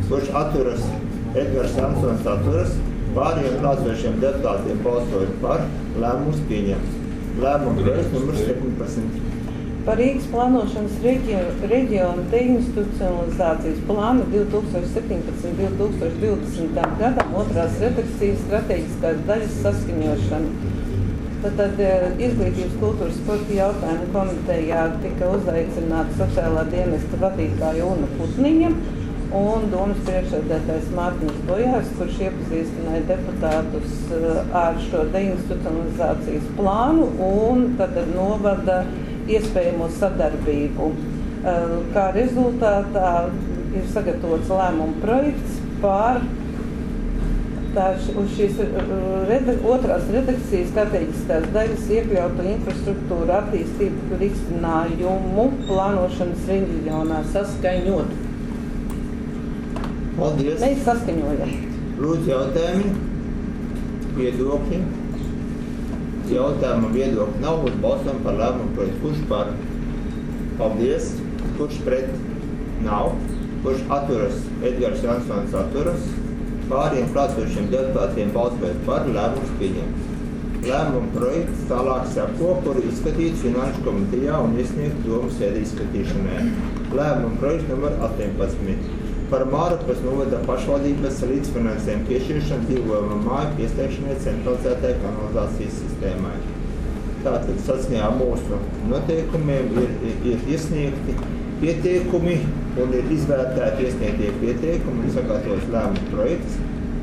kurš atturas, Edgars Jansons atturas, pārējiem klātsošiem deputātiem balsojot par, lēmums pieņemts. Lēmuma projekts numur septiņpadsmit. Par Rīgas plānošanas reģionu, reģionu deinstitucionalizācijas plānu divi tūkstoši septiņpadsmit līdz divi tūkstoši divdesmitajam gadam otrās redakcijas strateģiskās daļas saskaņošanu. Tātad Izglītības, kultūras, sporta jautājumu komitejā tika uzaicināta sociālā dienesta vadītāja Una Putniņa un domas priekšsēdētājs Mārtiņš Bojārs, kurš iepazīstināja deputātus ar šo deinstitucionalizācijas plānu un tātad novada iespējamo sadarbību. Kā rezultātā ir sagatavots lēmuma projekts par tā, uz šīs reda, otrās redakcijas strateģiskās daļas iekļautu infrastruktūru attīstību risinājumu plānošanas reģionā saskaņot. Paldies. Mēs saskaņojam. Lūdzu jautājumi, viedokļi. Jautājuma viedokļi nav, būtu balsojam par lēmumu projektu. Kurš par? Paldies. Kurš pret? Nav. Kurš atturas? Edgars Jansons atturas. Pāriem klātsošiem deputātiem balsojot par, lēmums pieņemts. Lēmuma projekts tālāk seko, kuru izskatīt Finanšu komitejā un iesniegt domu sēdī izskatīšanai. Lēmuma projekts numur astoņpadsmit. Par Mārupas novada pašvaldības līdzfinansējumu piešķiršanu dzīvojamo māju pieslēgšanai centralizētai kanalizācijas sistēmai. Tātad saskaņā mūsu noteikumiem ir, ir, ir iesniegti pieteikumi un ir izvērtēti iesniegtie pieteikumi un sagatavots lēmuma projekts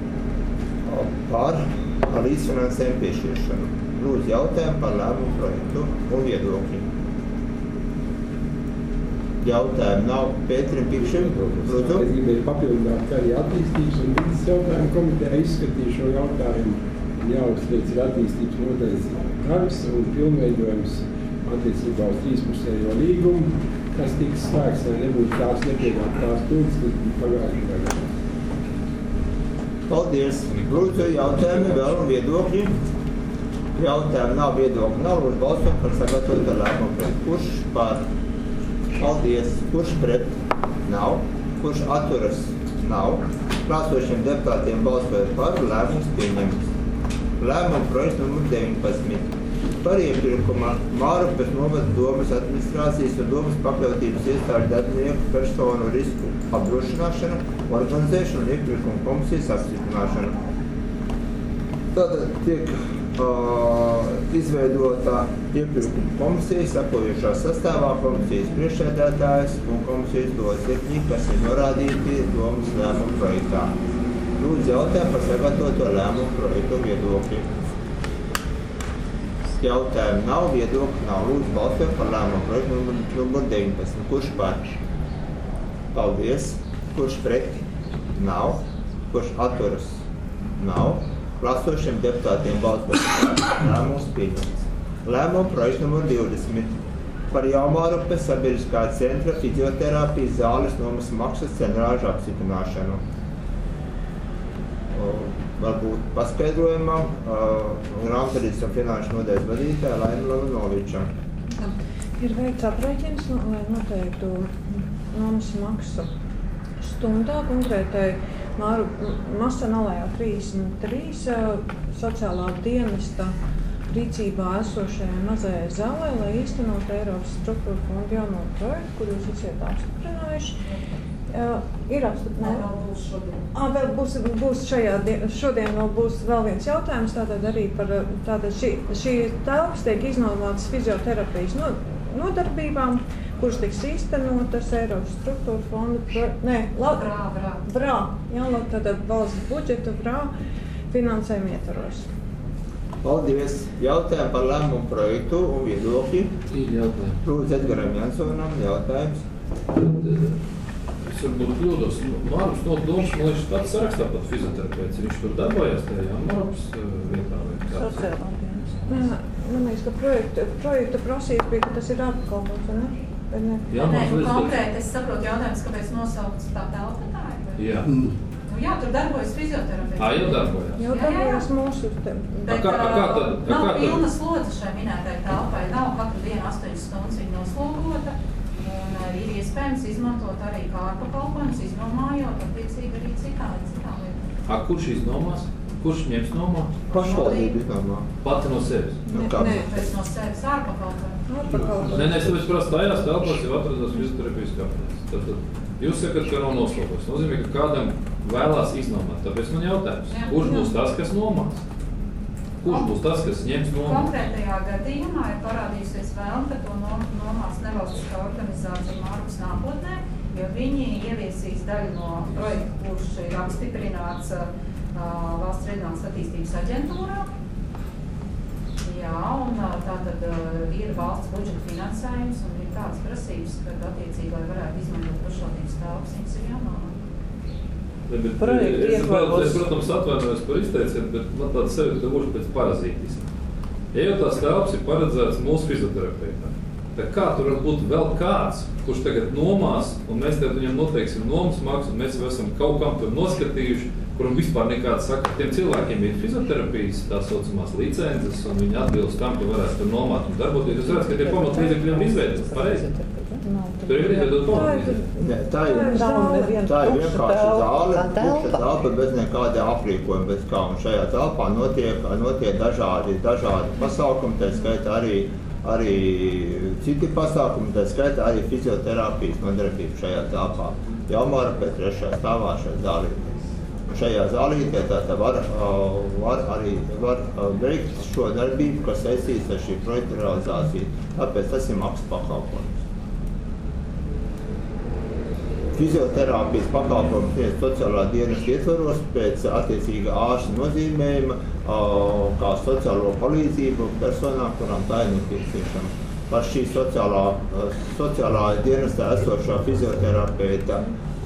par līdzfinansējumu piešķiršanu. Lūdzu jautājumu par lēmumu projektu un viedokļi. Jautājumu nav. Pēterim Pikšim, lūdzu. Es gribēju papildināt, ka arī attīstības un vidas jautājumu komiteja izskatīja šo jautājumu. Jāuzsveic ir attīstības nodaļas darbs un pilnveidojums attiecībā uz trīspusējo līgumu, kas tiks slēgts, lai nebūtu tās nepieļaut tās kļūdas, kas bija pagājušajā gadā. Paldies. Lūdzu jautājumi vēl un viedokļi. Jautājumu nav, viedokļi nav. Lūdzu balsojam par sagatavotu lēmumu projektu. Kurš par? Paldies. Kurš pret? Nav. Kurš atturas? Nav. Klātsošiem deputātiem balsojot par, lēmums pieņemts. Lēmuma projekts numur deviņpadsmit. Par iepirkuma Mārupas novada domas administrācijas un domas pakļautības iestāžu darbinieku personu risku apdrošināšanu, organizēšanu un iepirkuma komisijas apstiprināšanu. Tātad tiek uh, izveidota iepirkuma komisija, sakojošā sastāvā komisijas priekšsēdētājs un komisijas locekļi, kas ir norādīti domas lēmuma projektā. Lūdzu jautājumu par sagatavoto lēmumu projektu viedokļi. Jautājumu nav, viedokļi nav. Lūdzu balsojam par lēmumu projektu numur, numur deviņpadsmit. Kurš par? Paldies. Kurš pret? Nav. Kurš atturas? Nav. Klātsošiem deputātiem balsojot par, lēmums pieņemts. Lēmumu projekts numur divdesmit. Par Jaunmārupas sabiedriskā centra fizioterapijas zāles nomas maksas cenrāžu apstiprināšanu. Varbūt paskaidrojumam grāmatvedības un finanšu nodaļas vadītāja Laima Lavanovičam. Ir veikts aprēķins, lai noteiktu nomas maksu stundā konkrētai Māru Masanalējā trīsdesmit trīs sociālā dienesta rīcībā esošajai mazajai zālē, lai īstenot Eiropas struktūra fondu jauno projektu, kur jūs esiet apstiprinājuši. Uh, ir apstiprināts. Vēl būs šodien. Ah, vēl būs, būs šajā dien, šodien vēl būs vēl viens jautājums, tātad arī par tātad šī, šī telpas tiek iznomātas fizioterapijas no, nodarbībām, kuras tiks īstenotas Eiropas struktūra fonda, pro, nē, la, vrā, vrā. vrā, jā, tātad valsts budžeta vrā finansējuma ietvaros. Paldies. Jautājumu par lēmumu projektu un viedokļi. Ir jautājumi. Lūdzu Edgaram Jansonam jautājums. Es varbūt kļūdos. Mārupas no domas, man liekas, pats sarakstā pat fizioterapeits. Viņš tur darbojās tajā Mārupas vietā vai kā? Sociālā dienas. Nē, man liekas, ka projekta, projekta prasības bija, ka tas ir apkalpots, vai ne? Vai ne? Jā, Nē, nu, liekas, konkrēti es saprotu jautājums, kāpēc nosaukts tā telpa tā ir. Vai? Jā. Nu, jā, tur darbojas fizioterapeits. Ā, jau darbojās. Jau darbojas mūsu te. Bet kā- kā- kā tad- nav kā tad- pilna slodze šai minētai telpai. Nav katru dienu astoņas stundas viņa noslogota. Un ir iespējams izmantot arī kārpakalpojumus, iznomājot attiecīgi arī citām citām lietām. A, kurš iznomās? Kurš ņems nomā? Pašvaldība iznomā. Pati no sevis? Nu, Ne, kā? ne, pēc no sevis ārpakalpojumu. Nē, nē, es tāpēc prasu, tajās telpās jau atradās fizioterapijas kabinets. Tātad jūs sakat, ka nav noslogos. Nozīmē, ka kādam vēlās iznomāt. Tāpēc man jautājums, Jā, kurš jā. būs tas, kas nomās? Kurš būs tas, kas ņems nomā? Konkrētajā gadījumā ir parādījusies vēlme, ka to nom- nomās nevalstiskā organizācija Mārkus nākotnē, jo viņi ieviesīs daļu no projekta, kurš ir apstiprināts uh, Valsts reģionālās attīstības aģentūrā. Jā, un uh, tātad uh, ir valsts budžeta finansējums un ir tādas prasības, ka attiecīgi, lai varētu izmantot pašvaldības telpas, viņas ir jānomā. Ne, bet, Projekti es, ietvaros. es, protams, atvainojos par izteicienu, bet man tāda sevi te būs pēc parazītisma. Ja jau tās telpas ir paredzētas mūsu fizioterapeitām, tad kā tur var būt vēl kāds, kurš tagad nomās, un mēs tagad viņam noteiksim nomas maksu, un mēs jau esam kaut kam tur noskatījuši, kuram vispār nekāds saka, tiem cilvēkiem ir fizioterapijas tā saucamās licences, un viņi atbilst tam, ka varēs tur nomāt un darboties. Jūs redzat, ka tie pamatlīdzekļi ir izveidoti pareizi. Tur ir izveidot pamatlīdzekļi. Nē, tā ir, tā ir vienkārši zāle, tukša telpa bez nekāda aprīkojuma, bez kā. Un šajā telpā notiek, notiek dažādi, dažādi pasākumi, tā skaitā arī, arī citi pasākumi, tā skaitā arī fizioterapijas nodarbība šajā telpā. Jāmāra pēc trešā stāvā šajā zālītē. Šajā zālītē tā var, var arī var veikt šo darbību, kas saistīts ar šī projekta realizāciju. Tāpēc tas ir maksas pakalpojums. Fizioterapijas pakalpojums sniedz sociālā dienesta ietvaros pēc attiecīga ārsta nozīmējuma, kā sociālo palīdzību personām, kurām tā ir nepieciešama. Par šī sociālā, sociālā dienestā esošā fizioterapeita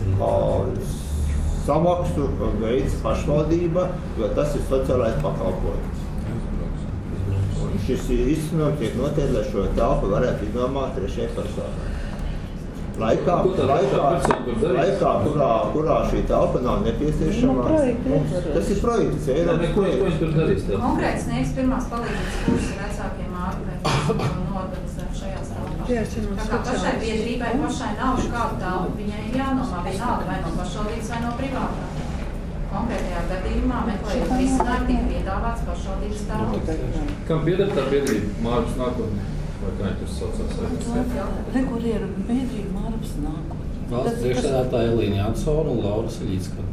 samaksu veids pašvaldība, jo tas ir sociālais pakalpojums. Un šis izsnojums tiek noteikti, lai šo telpu varētu iznomāt trešajai personai. Laikā, laikā, laikā kurā, kurā šī telpa nav nepieciešama. Mums, tas ir projekts, Eiropas projekts. Konkrēti sniegs pirmās palīdzības kursi vecākiem ārpēc un organizēt šajās telpās. Tā kā pašai biedrībai pašai nav kāda telpa, viņai ir jānomā vienalga vai no pašvaldības vai no privātā. Konkrētajā gadījumā meklējot risinājumu tiek piedāvāts pašvaldības telpas. Kam pieder tā biedrība? Mārkus nākotnē? Vai kā viņi tur saucās? Regulieru biedrību Mārkus nākotnē. Valsts priekšsēdētāja Elīna Jansona un Laura Siļicka.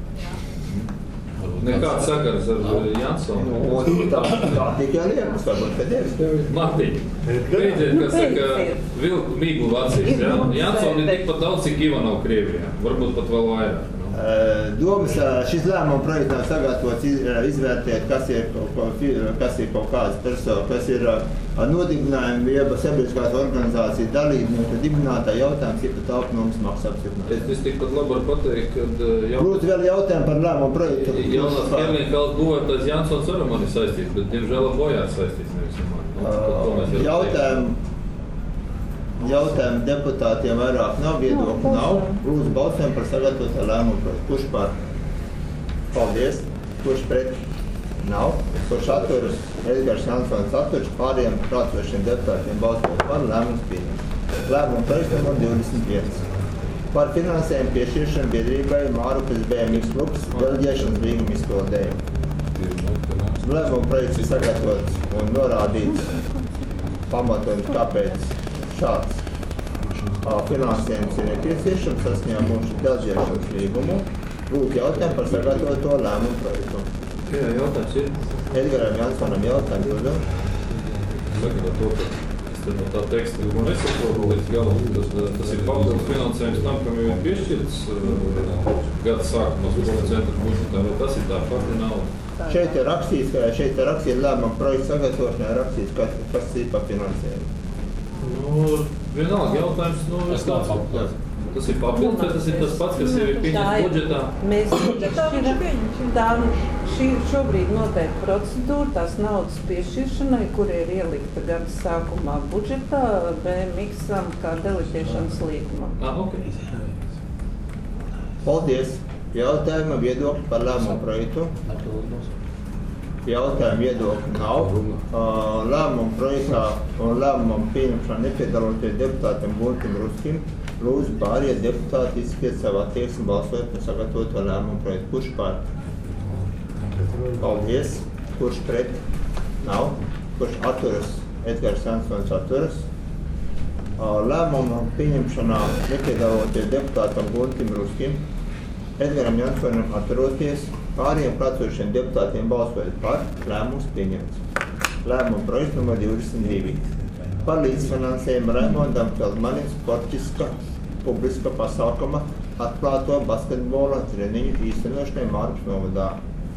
Nekāds sakars ar Jansonu. Nu, tā, tā tikai liekas, varbūt, kad ir. Martiņ, beidziet, kas saka, vilku mīglu acīs, ja? Jansoni ir tikpat daudz, cik Ivanov Krievijā. Varbūt pat vēl vairāk. Domas, šis lēmuma projekts nav sagatavots izvērtēt, kas ir, kas ir kaut kādas personas, kas ir nodibinājumi, jeb sabiedriskās organizācijas dalībnieku dibinātāji jautājums, ja pat telpa mums maksā apstiprināt. Es tikpat labi varu pateikt, kad jau... Prūti vēl jautājumu par lēmumu projektu. Jaunās Kerlīnkalns būvētājs Jansons ar mani saistīts, bet diemžēl Bojārs saistīts nevis ar mani. Jautājumu. Jautājumu deputātiem vairāk nav, viedokļu nav. Lūdzu balsojumu par sagatavoto lēmumu projektu. Kurš par? Paldies. Kurš pret? Nav. Kurš atturas? Edgars Jansons atturas. Pārējiem prātošiem deputātiem balsot par lēmumu pieņemt. Lēmumu projekts numur divdesmit viens. Par finansējumu piešķiršanu biedrībai Mārupas B M X klubs deleģēšanas līguma izpildējumu. Lēmumu projekts ir sagatavots un norādīts pamatojums, kāpēc šāds finansējums ir nepieciešams saskaņā mūsu deleģēšanas līgumu. Lūk jautājumu par sagatavoto lēmumu projektu. Jā, jautājums ir. Edgaram Jansonam jautājums, lūdzu. Saka par to, ka es te no tā teksta man nesaprotu līdz galam. Tas, tas ir papildus finansējums tam, kam jau ir piešķirts uh, gada sākumā sporta centra budžetā, vai tas ir tā pati nauda? Šeit ir rakstīts, ka šeit ir rakstīts lēmumu projektu sagatavošanā, rakstīts, kas, kas ir par finansējumu. Nu, vienalga jautājums, nu, Tas nav papildus. Tas ir papildus, vai tas ir tas pats, kas jau ir pieņemts budžetā? Mēs piešķiram, tā šī šobrīd noteikti procedūra, tās naudas piešķiršanai, kur ir ielikta gada sākumā budžetā, B M X-am kā deleģēšanas līgumam. Ah, ok. Paldies. Jautājuma viedokļi par lēmumu projektu. jautājumu viedokļu nav. Lēmumu projektā un lēmumu pieņemšanā nepiedaloties deputātiem Guntim Ruskim, lūdzu pārējie deputāti izskiet savu attieksmi balsojot par sagatavoto lēmumu projektu. Kurš pār? Paldies. Kurš pret? Nav. Kurš atturas? Edgars Ansons atturas. Lēmumu pieņemšanā nepiedaloties deputātam Guntim Ruskim, Edgaram Jansonam atturoties, pārējiem klātsošiem deputātiem balsojot par, lēmums pieņemts. Lēmumu projekts numur divdesmit divi. Par līdzfinansējumu Raimondam Feldmanim sportiska publiska pasākuma atklāto basketbola treniņu īstenošanai Mārupas novadā.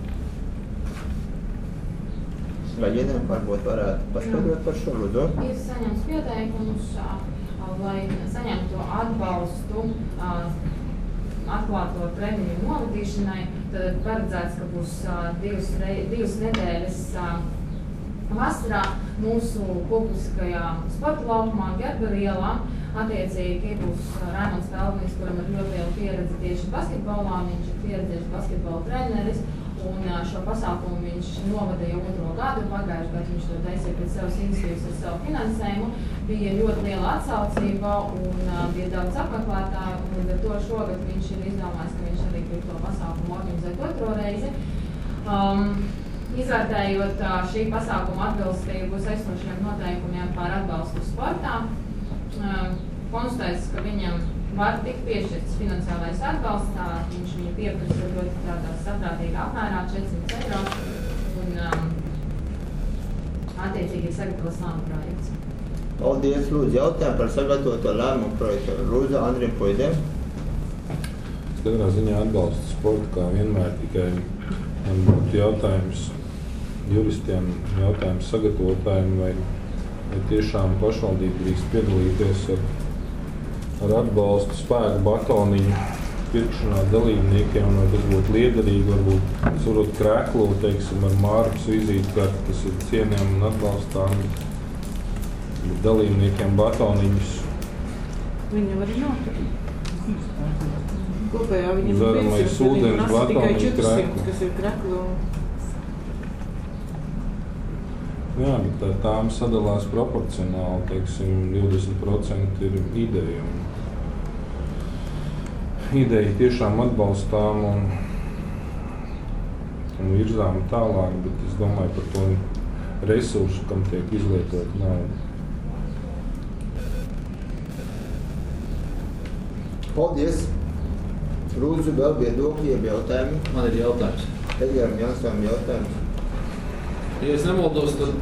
Vai Ienem varbūt varētu paskaidrot par šo lūdzu? Ir saņemts pieteikumus, lai saņemtu atbalstu atklāto treniņu novadīšanai. Tad paredzēts, ka būs divas, divas nedēļas vasarā mūsu publiskajā sporta laukumā Gerber ielā. Attiecīgi būs Raimonds Feldmanis, kuram ir ļoti liela pieredze tieši basketbolā. Viņš ir pieredzējis basketbola treneris. Un šo pasākumu viņš novadīja otro gadu. Pagājušajā gadā viņš to taisīja pēc savas iniciatīvas ar savu finansējumu. Bija ļoti liela atsaucība un uh, bija daudz apmeklētāju. Un ar to šogad viņš ir izdomājis, ka viņš arī grib to pasākumu organizēt otro reizi. Um, izvērtējot uh, šī pasākuma atbilstību saistošiem noteikumiem par atbalstu sportā, uh, konstatēts, ka viņam var tikt piešķirts finansiālais atbalsts, tā viņš viņu pieprasa ļoti tādā saprātīgā apmērā četrsimt eiro un um, attiecīgi ir sagatavots lēmuma projekts. Paldies, lūdzu, jautājumu par sagatavoto lēmumu projektu. Lūdzu, Andrim Poidem. Es katrā ziņā atbalstu sportu kā vienmēr, tikai man būtu jautājums juristiem, jautājums sagatavotājiem, vai, vai tiešām pašvaldība drīkst piedalīties ar ar atbalstu spēku batoniņu pirkšanā dalībniekiem, un tas būtu liederīgi, varbūt es varbūt krēklu, teiksim, ar Mārupas vizītkarti, kas ir cieniem un atbalstām dalībniekiem batoniņus. Viņam arī nav tur. Kopējā viņam ir Zaramais ūdens batoniņu krēklu. Kas ir krēklu. Jā, bet tā, tām sadalās proporcionāli, teiksim, divdesmit procenti ir ideja. Un ideja tiešām atbalstām un, un virzām tālāk, bet es domāju par to resursu, kam tiek izlietot naudu. Paldies. Lūdzu, vēl viedokļi, jeb jautājumi. Man ir jautājums. Edgaram Jansonam jautājums. Ja es nemaldos, tad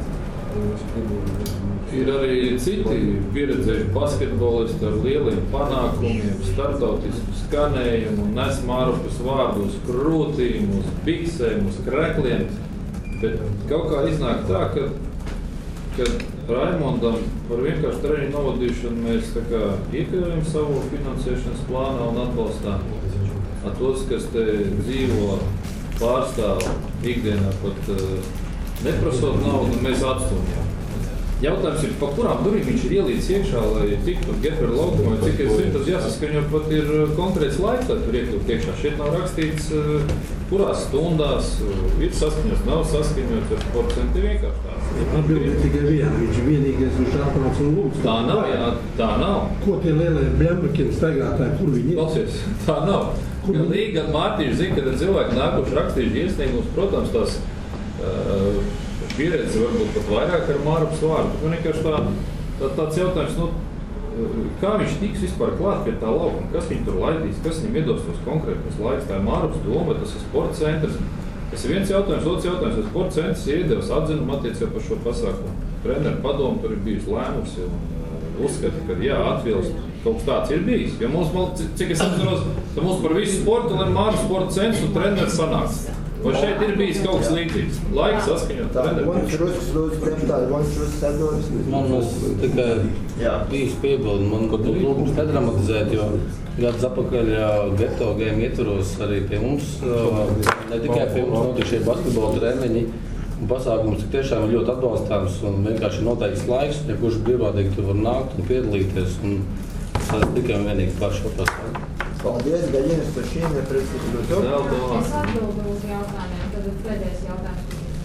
ir arī citi pieredzējuši basketbolisti ar lieliem panākumiem, startautisku skanējumu, nes Mārupas vārdu uz krūtīm, uz biksēm, uz krekliem. Bet kaut kā iznāk tā, ka, ka Raimondam par vienkārši treniņu novadīšanu mēs tā kā iekļaujam savu finansēšanas plānā un atbalstām. A tos, kas te dzīvo, pārstāv ikdienā pat uh, neprasot naudu, mēs atstumjam. Jautājums ir, pa kurām durvīm viņš ir ielīdz iekšā, lai tiktu Gerber laukumā, cik es zinu, tas jāsaskaņo pat ir konkrēts laiks, lai tur iekļūt iekšā. Šeit nav rakstīts, kurās stundās ir saskaņots, nav saskaņots ar sporta centri vienkārši tāds. Atbildi tikai viena, viņš ir vienīgais, viņš atnāc un lūdz. Tā nav, jā, tā nav. Ko tie lielie bļembakini staigātāji, kur viņi ir? Klausies, tā nav. Gan Līga, gan Mārtiņš zina, ka ir cilvēki nākuši rakstījuši iesniegumus, protams, tās uh, pieredze varbūt pat vairāk ar Mārupas vārdu. Man vienkārši tā, tā, tāds jautājums, nu, kā viņš tiks vispār klāt pie tā laukuma, kas viņu tur laidīs, kas viņam iedos tos konkrētos laiks, tā ir Mārupas doma, tas ir sporta centrs. Tas ir viens jautājums, otrs jautājums, vai sporta centrs ir iedevis atzinumu attiecībā par šo pasākumu. Treneru padomu tur ir bijis lēmums un uh, uzskata, ka jā, atbilst, kaut kas tāds ir bijis. Jo mums, cik es atceros, ka mums par visu sportu un ar Mārupas sporta centrs un treneru sanāks. Vai šeit ir bijis kaut kas līdzīgs? Laiks saskaņot treneru. Vonis Rusks, lūdzu, deputāti, Vonis Rusks atdodas. Man es tikai bijis piebildi, man būtu lūgums nedramatizēt, jo gadus atpakaļ Geto game ietvaros arī pie mums, ne tikai pie mums notiek šie basketbola treniņi un pasākums, cik tiešām ir ļoti atbalstāms un vienkārši noteikts laiks, ja kurš brīvprātīgi tu var nākt un piedalīties un tas tikai un vienīgi par šo pasākumu. Paldies, Gaļinas par šīm neprecīzi. Es atbildu uz jautājumiem, tad pēdējais jautājums.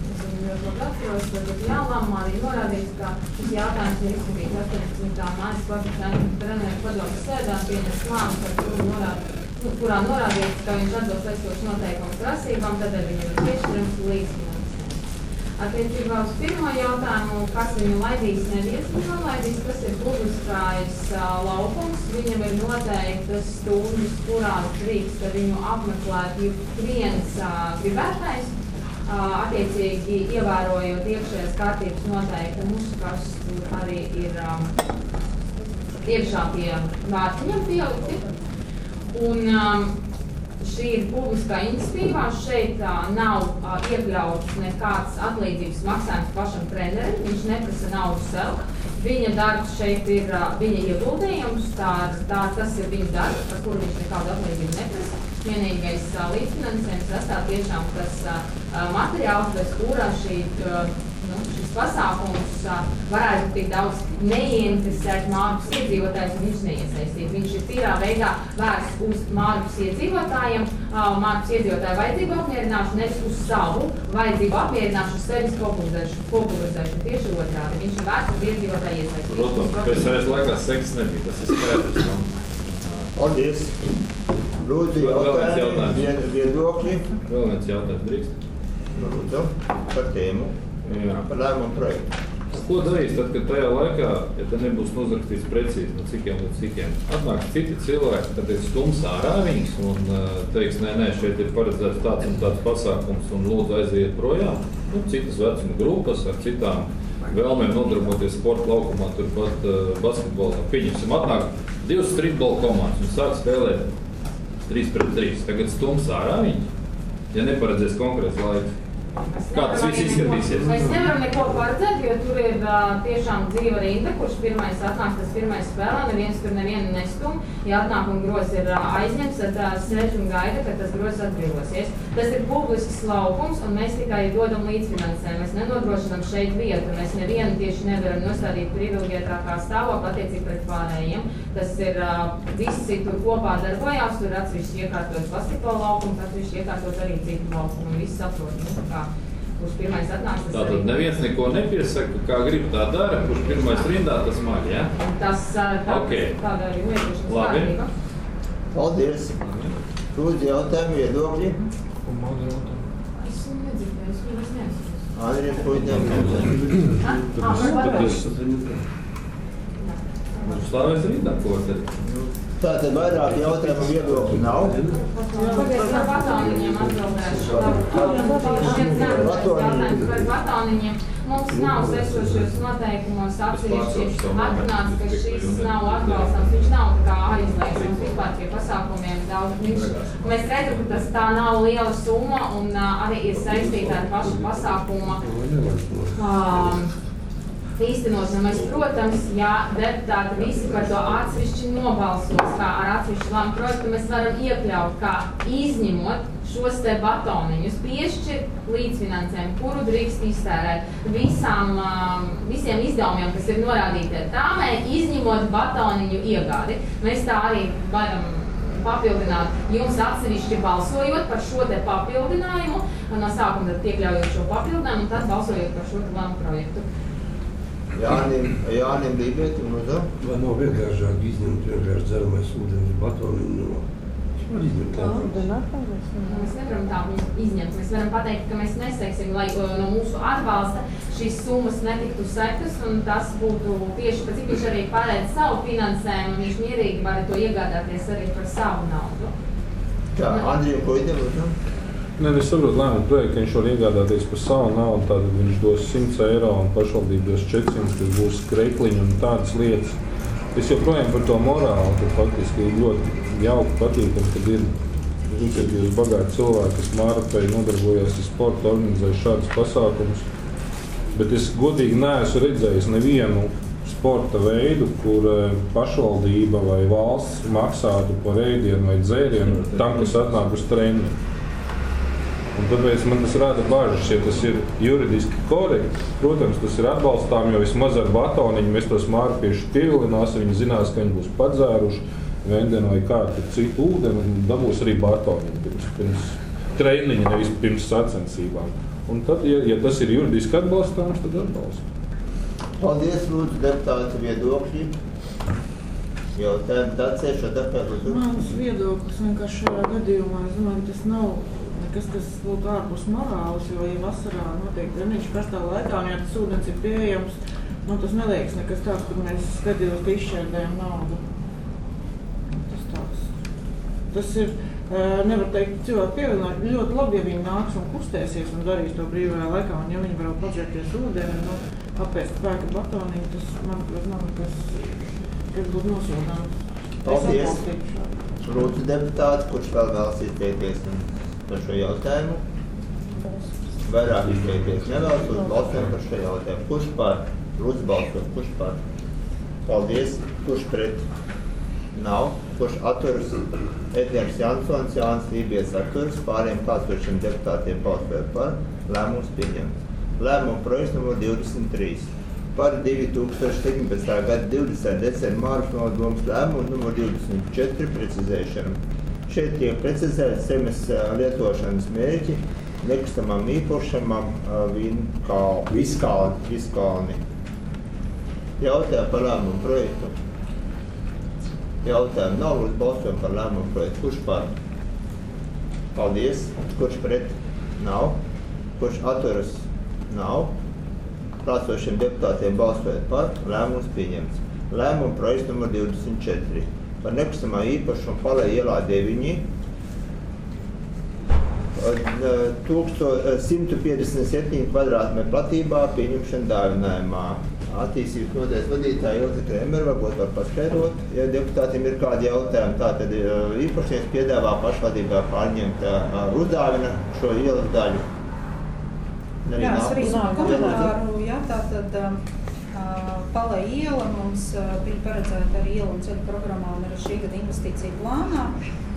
ļoti labi atceros, tad jālēmumā arī norādīts, ka šis jautājums ir izskatīts astoņpadsmitā mājas sporta centra treneru padomes sēdā pieņems lēmumu, par kuru norāda, nu, kurā norādīts, ka viņš atbilst esošu noteikumu prasībām, tādēļ viņam ir piešķirams līdzfinansējums. Attiecībā uz pirmo jautājumu, kas viņu laidīs, neviens viņu laidīs, tas ir publiskais uh, laukums. Viņam ir noteiktas stundas, kurās drīkst viņu apmeklēt viens uh, gribētais. Uh, attiecīgi, ievērojot iekšējās kārtības noteikumus, kas tur arī ir um, iekšā pie vārtiņiem pielikti. Un, um, Šī ir publiskā iniciatīvā. Šeit uh, nav uh, iekļauts nekāds atlīdzības maksājums pašam trenerim. Viņš neprasa naudu sev. Viņa darbs šeit ir uh, viņa ieguldījums. Tā, tā, tas ir viņa darbs, par kuru viņš nekādu atlīdzību neprasa. Vienīgais uh, līdzfinansējums sastāv tiešām tas uh, materiāls, bez kura šī, uh, nu, šis pasākums uh, varētu tik daudz neieinteresēt Mārpas iedzīvotājus, un viņš neiesaistīt. Viņš ir tīrā veidā vērsts uz Mārpas iedzīvotājiem, uh, Mārpas iedzīvotāju vajadzību apmierināšanu, nevis uz savu vajadzību apmierināšanu, sevis popularizēšanu. Tieši otrādi. Viņš ir vērsts uz iedzīvotāju iesaistīt. Protams, pēc reiz laikā seks nebija, tas ir skaidrs. Paldies. Lūdzu, jautājumi, viedokļi. Vēl viens jautājums drīkst. Lūdzu, par tēmu, Jā. par lēmumu projektu. Ko darīs tad, kad tajā laikā, ja te nebūs nozrakstīts precīzi no cikiem līdz cikiem, atnāks citi cilvēki, kad ir stums ārā viņus un teiks, nē, nē, šeit ir paredzēts tāds un tāds pasākums un lūdzu aiziet projām. Nu, citas vecuma grupas ar citām vēlmēm nodarboties sporta laukumā, turpat uh, basketbolā. Pieņemsim, atnāk divas streetbola komandas un sāk spēlēt trīs pret trīs. Tagad stums ārā viņi, ja neparedzēs konkrēts laiks. Kā tas viss izskatīsies? Mēs nevaram neko paredzēt, jo tur ir uh, tiešām dzīva rinda, kurš pirmais atnāks, tas pirmais spēlē, neviens tur nevienu nestum. Ja atnāk un grozs ir uh, aizņemts, tad uh, sēž un gaida, kad tas grozs atbrīvosies. Tas ir publisks laukums, un mēs tikai dodam līdzfinansējumu. Mēs nenodrošinām šeit vietu. Mēs nevienu tieši nevaram nostādīt privileģētākā stāvokļa attiecīgi pret pārējiem. Tas ir uh, visi tur kopā darbojās, tur atsevišķi iekārtots basketbola laukums, atsevišķi iekārtot arī citu laukumu, un viss saprot, nu, kā. Kurš pirmais atnāks, tas Tātad arī... neviens neko nepiesaka, kā grib tā dara, kurš pirmais rindā, tas maļ, ja? Tas tā, okay. Tāda arī lietošanas kārtība. Paldies. Lūdzu, jautājumi, viedokļi. Es nedzirdēju, es viņas neesmu. Andriem Kuļņiem. Ha? Ā, varbūt. Slāvēs rindā, ko var darīt? Tātad vairāk jautājumu viedokļu nav. Pagaies par batoniņiem atbildēšu. Viens jautājums par batoniņiem. Mums nav sesošos noteikumos atsevišķi atrunāts, ka šis nav atbalstāms. Viņš nav tā kā aizliegts. Mums vispār pie pasākumiem daudz. Viņš, mēs redzam, ka tas tā nav liela summa un uh, arī ir saistīta ar pašu pasākuma um, īstenošanu. Mēs, protams, ja deputāti visi par to atsevišķi nobalsos, kā ar atsevišķu lēmumu projektu, mēs varam iekļaut, kā izņemot šos te batoniņus, piešķirt līdzfinansējumu, kuru drīkst iztērēt visām, visiem izdevumiem, kas ir norādīti tāmē, izņemot batoniņu iegādi. Mēs tā arī varam papildināt jums atsevišķi balsojot par šo te papildinājumu, no sākuma tad iekļaujot šo papildinājumu, un tad balsojot par šo te lēmumu projektu. Jānim, Jānim Lībietim, lūdzu. Vai nav vienkāršāk izņemt vienkārši dzeramais ūdens batoniņu no? Var izņemt tā. Mēs nevaram tā izņemt. Mēs varam pateikt, ka mēs neseksim, lai no mūsu atbalsta šīs summas netiktu sektas, un tas būtu tieši pēc cik viņš arī paredz savu finansējumu, un viņš mierīgi var to iegādāties arī par savu naudu. Tā, Andriem Kuļņiem, lūdzu. Nē, es saprotu lēmumu projektu, ka viņš var iegādāties par savu naudu, tātad viņš dos simts eiro un pašvaldība dos četrsimt, kas būs krekliņi un tādas lietas. Es joprojām par to morāli, ka faktiski ir ļoti jauki patīkami, kad ir rīcīgās bagāti cilvēki, kas Mārpai nodarbojas ar sportu, organizē šādus pasākumus. Bet es godīgi neesmu redzējis nevienu sporta veidu, kur pašvaldība vai valsts maksātu par ēdienu vai dzērienu tam, kas atnāk uz treniņu. Un tāpēc man tas rada bažas, ja tas ir juridiski korekti. Protams, tas ir atbalstām, jo vismaz ar batoniņu mēs tos mārpieši pievilināsim, viņi zinās, ka viņi būs padzēruši vendenu vai kādu citu ūdeni un dabūs arī batoniņu pirms, pirms treniņa, nevis pirms sacensībām. Un tad, ja, ja tas ir juridiski atbalstāms, tad atbalsta. Paldies, lūdzu, deputāti viedokļi. Jautājumi tāds šo deputātu. Mans viedoklis vienkārši šajā gadījumā, es domāju, tas nav nekas, kas būtu ārpus morāles, jo, ja vasarā notiek treniņš karstā laikā, un ja tas ūdens ir pieejams, nu, tas neliekas nekas tāds, kur mēs skatījos, ka izšķērdējam naudu. Tas tāds. Tas ir, nevar teikt, cilvēki pievienot, ļoti labi, ja viņi nāks un kustēsies un darīs to brīvajā laikā, un ja viņi var paģērties ūdeni, nu, apēst spēka batoniņu, tas, manuprāt, nav nekas, kas būtu nosodāms. Paldies. Lūdzu, deputāti, kurš vēl vēlas izteikties par šo jautājumu? Vairāk izteikties nevēlas, uz balsēm par šo jautājumu. Kurš par? Lūdzu, balsot. Kurš par? Paldies. Kurš pret? Nav. Kurš atturas? Edgars Jansons, Jānis Lībies atturas. Pāriem klātsošiem deputātiem balsoja par. Lēmums pieņemts. Lēmumu projekts numur divdesmit trīs. Par divi tūkstoši septiņpadsmitā gada divdesmitā decembra Māras nodomas lēmumu numur divdesmit četri precizēšanu. Šeit tiek precizēts zemes lietošanas mērķi nekustamam īpašumam Viskalni. Jautājumu par lēmumu projektu. Jautājumu nav, uz balsojumu par lēmumu projektu. Kurš par? Paldies. Kurš pret? Nav. Kurš atturas? Nav. Klātsošiem deputātiem balsojot par, lēmums pieņemts. Lēmumu projekts numur divdesmit četri. Par nekustamā īpašumu Palē ielā deviņi simt piecdesmit septiņi kvadrātmetru platībā pieņemšana dāvinājumā. Attīstības nodaļas vadītāja Ilze Kremera varbūt var paskaidrot, ja deputātiem ir kādi jautājumi. Tātad īpašnieks piedāvā pašvaldībā pārņemt uzdāvina šo ielas daļu. Jā, es arī zinu komentāru, jā, tātad uh, Palē iela mums uh, bija paredzēta arī iela un ceļu programmā un arī šī gada investīcija plānā.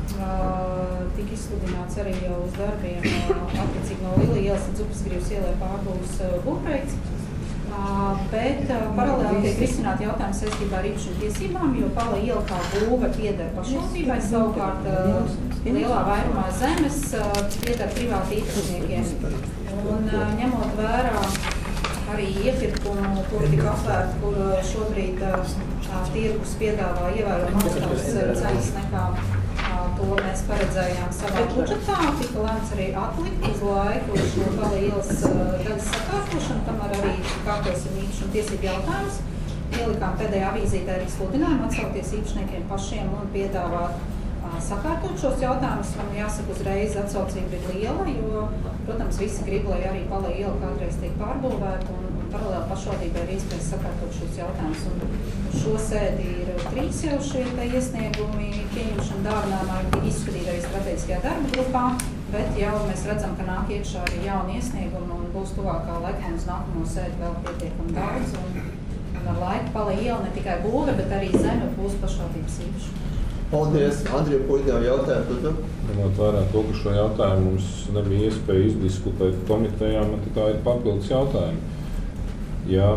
Uh, tika izsludināts arī jau uz darbiem uh, attiecīgi no Lili ielas un Upasgrīvas ielai pārbūves uh, būvveids. Uh, bet uh, paralēli tiek risināti jautājumi saistībā ar īpašumu tiesībām, jo Palē iela kā būve pieder pašvaldībai, savukārt uh, lielā vairumā zemes uh, pieder privāti īpašniekiem. Un uh, ņemot vērā arī iepirkumu, kur tika apvērta, kur uh, šobrīd uh, tirgus piedāvā ievērojami augstākas cenas nekā uh, to mēs paredzējām savā budžetā, tika lēmts arī atlikt uz laiku šo Palē ielas uh, daļas sakārtošanu, kamēr arī kārtosim īpašumu tiesību jautājumus. Ielikām pēdējā avīzītē arī sludinājumu atsaukties īpašniekiem pašiem un piedāvāt sakārtot šos jautājumus. Man jāsaka, uzreiz atsaucība ir liela, jo, protams, visi grib, lai arī Palē iela kādreiz tiek pārbūvēta un, un paralēli pašvaldībai ir iespējas sakārtot šos jautājumus. Un šo sēdi ir trīs jau šie iesniegumi pieņemšana dāvinājumā, ir izskatīti arī strateģiskajā darba grupā, bet jau mēs redzam, ka nāk iekšā arī jauni iesniegumi un būs tuvākā laikā uz nākamo sēdi vēl pietiekami daudz. Un, un ar laiku Palē iela ne tikai būve, bet arī zeme būs pašvaldības īpašuma. Paldies. Andrija Puļģēva jautājumu. Ņemot vērā to, ka šo jautājumu mums nebija iespēja izdiskutēt komitejā, man tā kā ir papildus jautājumi. Ja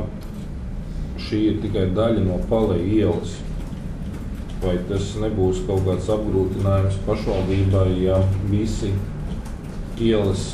šī ir tikai daļa no Palē ielas, vai tas nebūs kaut kāds apgrūtinājums pašvaldībai, ja visi ielas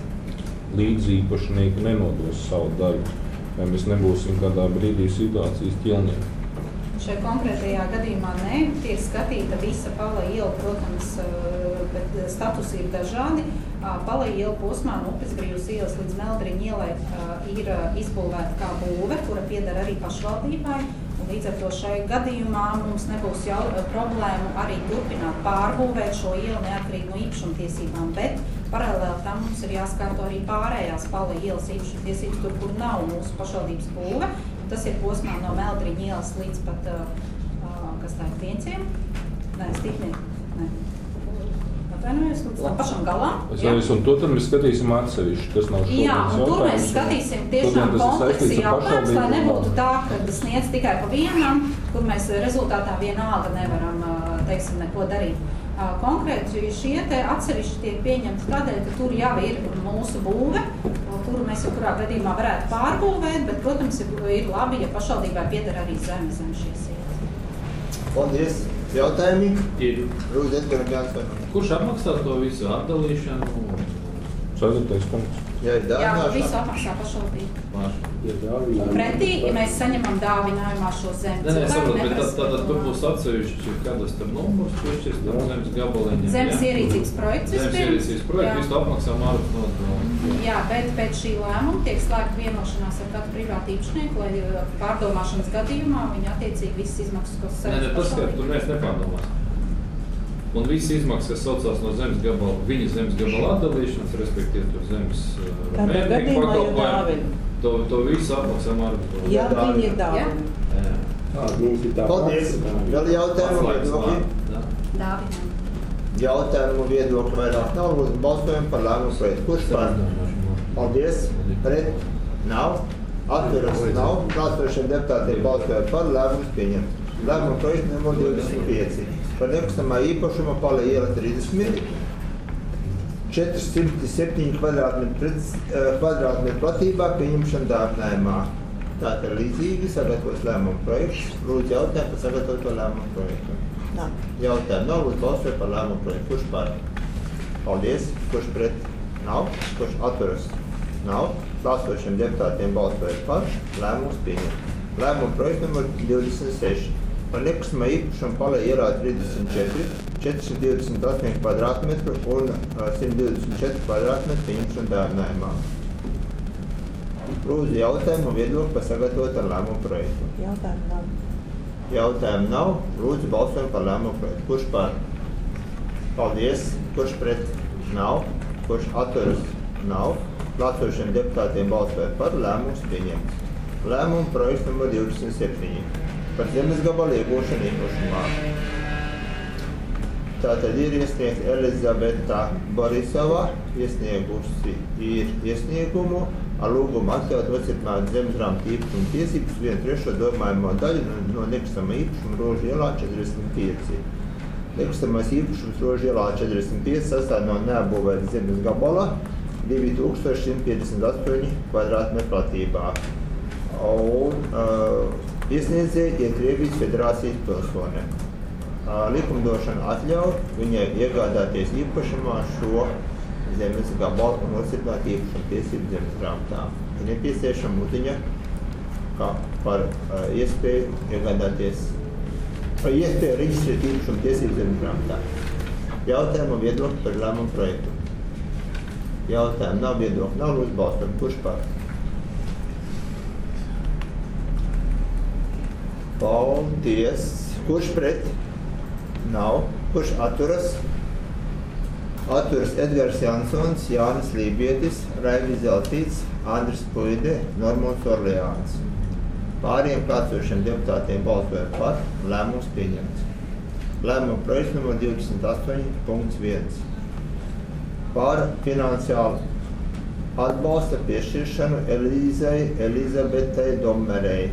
līdzīpašnieki nenodos savu daļu, vai mēs nebūsim kādā brīdī situācijas ķilnieki? Šajā konkrētajā gadījumā ne, tiek skatīta visa Palē iela, protams, bet statusi ir dažādi. Palē iela posmā no Upasgrīvas ielas līdz Meldriņa ielai ir izbūvēta kā būve, kura pieder arī pašvaldībai. Līdz ar to šai gadījumā mums nebūs jau problēmu arī turpināt pārbūvēt šo ielu neatkarīgi no īpašumtiesībām, bet paralēli tam mums ir jāskārto arī pārējās Palē ielas īpašumtiesības, tur, kur nav mūsu pašvaldības būve. Tas ir posmā no Meldriņa ielas līdz pat, uh, kas tā ir, Pienciem? Nē, Stiknieki. Nē. Atvainojos, līdz tam pašam galam. Es arī, un to tad mēs skatīsim atsevišķi, tas nav šodienas jautājums. Jā, un tur mēs skatīsim tiešām kompleksi jautājums, lai nebūtu tā, ka sniedz tikai pa vienam, kur mēs rezultātā vienalga nevaram, teiksim, neko darīt. Konkrēti šie te atsevišķi tiek pieņemti tādēļ, ka tur jau ir mūsu būve, kuru mēs jau kurā gadījumā varētu pārbūvēt, bet, protams, ir labi, ja pašvaldībai pieder arī zeme zem šīs ielas. Paldies. Jautājumi? Ir. Rūdz Edgars Jansons. Kurš apmaksā to visu atdalīšanu? Ceturtais punkts. Ja ir Jā, dāvināšana. visu apmaksā pašvaldība. Maša. Pretī, ja mēs saņemam dāvinājumā šo zemi, Nē, nē, cilvēki saprot, bet tad, neprasa tad, tad tur to. būs atsevišķi kadastra numurs, piešķirs tam zemes gabaliņiem. Zemes jā? ierīcības projekts Zemes vispirms. ierīcības projekts, Jā. visu apmaksā Mārus nodokļu. Jā, bet pēc šī lēmuma tiek slēgta vienošanās ar katru privātu īpašnieku, lai uh, pārdomāšanas gadījumā viņi attiecīgi visas izmaksas, ko Nē, nē, tas, ka tur mēs nepārdomās. Un visas izmaksas, kas saucās no zemes gabala, viņa zemes gabala atdalīšanas, respektīvi tur zemes Tādā mēdnieku gadījumā jau pakalpojumu, dāvina. to, to visu apmaksā Mārus. Ja viņi ir dāvina. Jā. Tāda mums ir tā Paldies. Vēl jautājumu viedokļi? Dāvinājumi. Jautājumu viedokļi vairāk nav. Lūdzu, balsojam par lēmumu projektu. Kurš par? Paldies. Pret? Nav. Atturas nav. Klātsošiem deputātiem balsoja par lēmumu pieņemt. Lēmumu projektu numur divdesmit pieci. Par nekustamā īpašuma Pala iela trīsdesmit. četri simti septiņi kvadrātmetru platībā pieņemšana dāvinājumā. Tātad līdzīgi sagatavos lēmumu projekts. Lūdzu jautājumu par sagatavoto lēmumu projektu. Nav. Jautājumu nav, lūdzu balsoja par lēmumu projektu. Kurš par? Paldies. Kurš pret? Nav. Kurš atturas? Nav. Klāsošiem deputātiem balsoja par. Lēmums pieņemt. Lēmumu projektu numur divdesmit seši. Par nekustamā īpašumu Pala ielā trīsdesmit četri, četri simti divdesmit astoņi kvadrātmetru un simt divdesmit četri kvadrātmetru pieņemšana dāvinājumā. Lūdzu jautājumu un viedokli par sagatavotu lēmumu projektu. Jautājumu nav. Jautājumu nav. Lūdzu balsojam par lēmumu projektu. Kurš par? Paldies. Kurš pret? Nav. Kurš atturas? Nav. Klātsošiem deputātiem balsoja par. Lēmums pieņemts. Lēmumu projekts numur divdesmit septiņi. Par zemes gabalu iegūšanu īpašumā. Tātad ir iesniegta Elizabeta Borisova, iesniegusi ir iesniegumu ar lūgumu atļaut nocirtināt zemes grāmatu īpašumu tiesības vienu trešo domājamo daļu no nekustamā īpašuma Rožu ielā četrdesmit pieci. Nekustamais īpašums Rožu ielā četrdesmit pieci sastāv no neapbūvēta zemes gabala divi tūkstoši simt piecdesmit astoņi kvadrātmetru platībā. Un uh, iesniedzēja ir Krievijas Federācijas pilsone. Uh, likumdošana atļauj viņai iegādāties īpašumā šo zemes gabalu un nocirtināt īpašumu tiesību zemes grāmatā. Ir nepieciešama mutiņa kā par uh, iespēju iegādāties, par iespēju reģistrēt īpašumu tiesību zemes grāmatā. Jautājumu viedokļi par lēmumu projektu. Jautājumu nav, viedokļi nav, lūdzu balsojam. Kurš par? Paldies. Kurš pret? Nav. Kurš atturas? Atturas Edgars Jansons, Jānis Lībietis, Raivis Zeltīts, Andris Puide, Normons Orleāns. Pāriem klātsošiem deputātiem balsoja par. Lēmums pieņemts. Lēmuma projekts numur divdesmit astoņi punkts viens. Par finansiālu atbalsta piešķiršanu Elīzai Elizabetai Dommerei.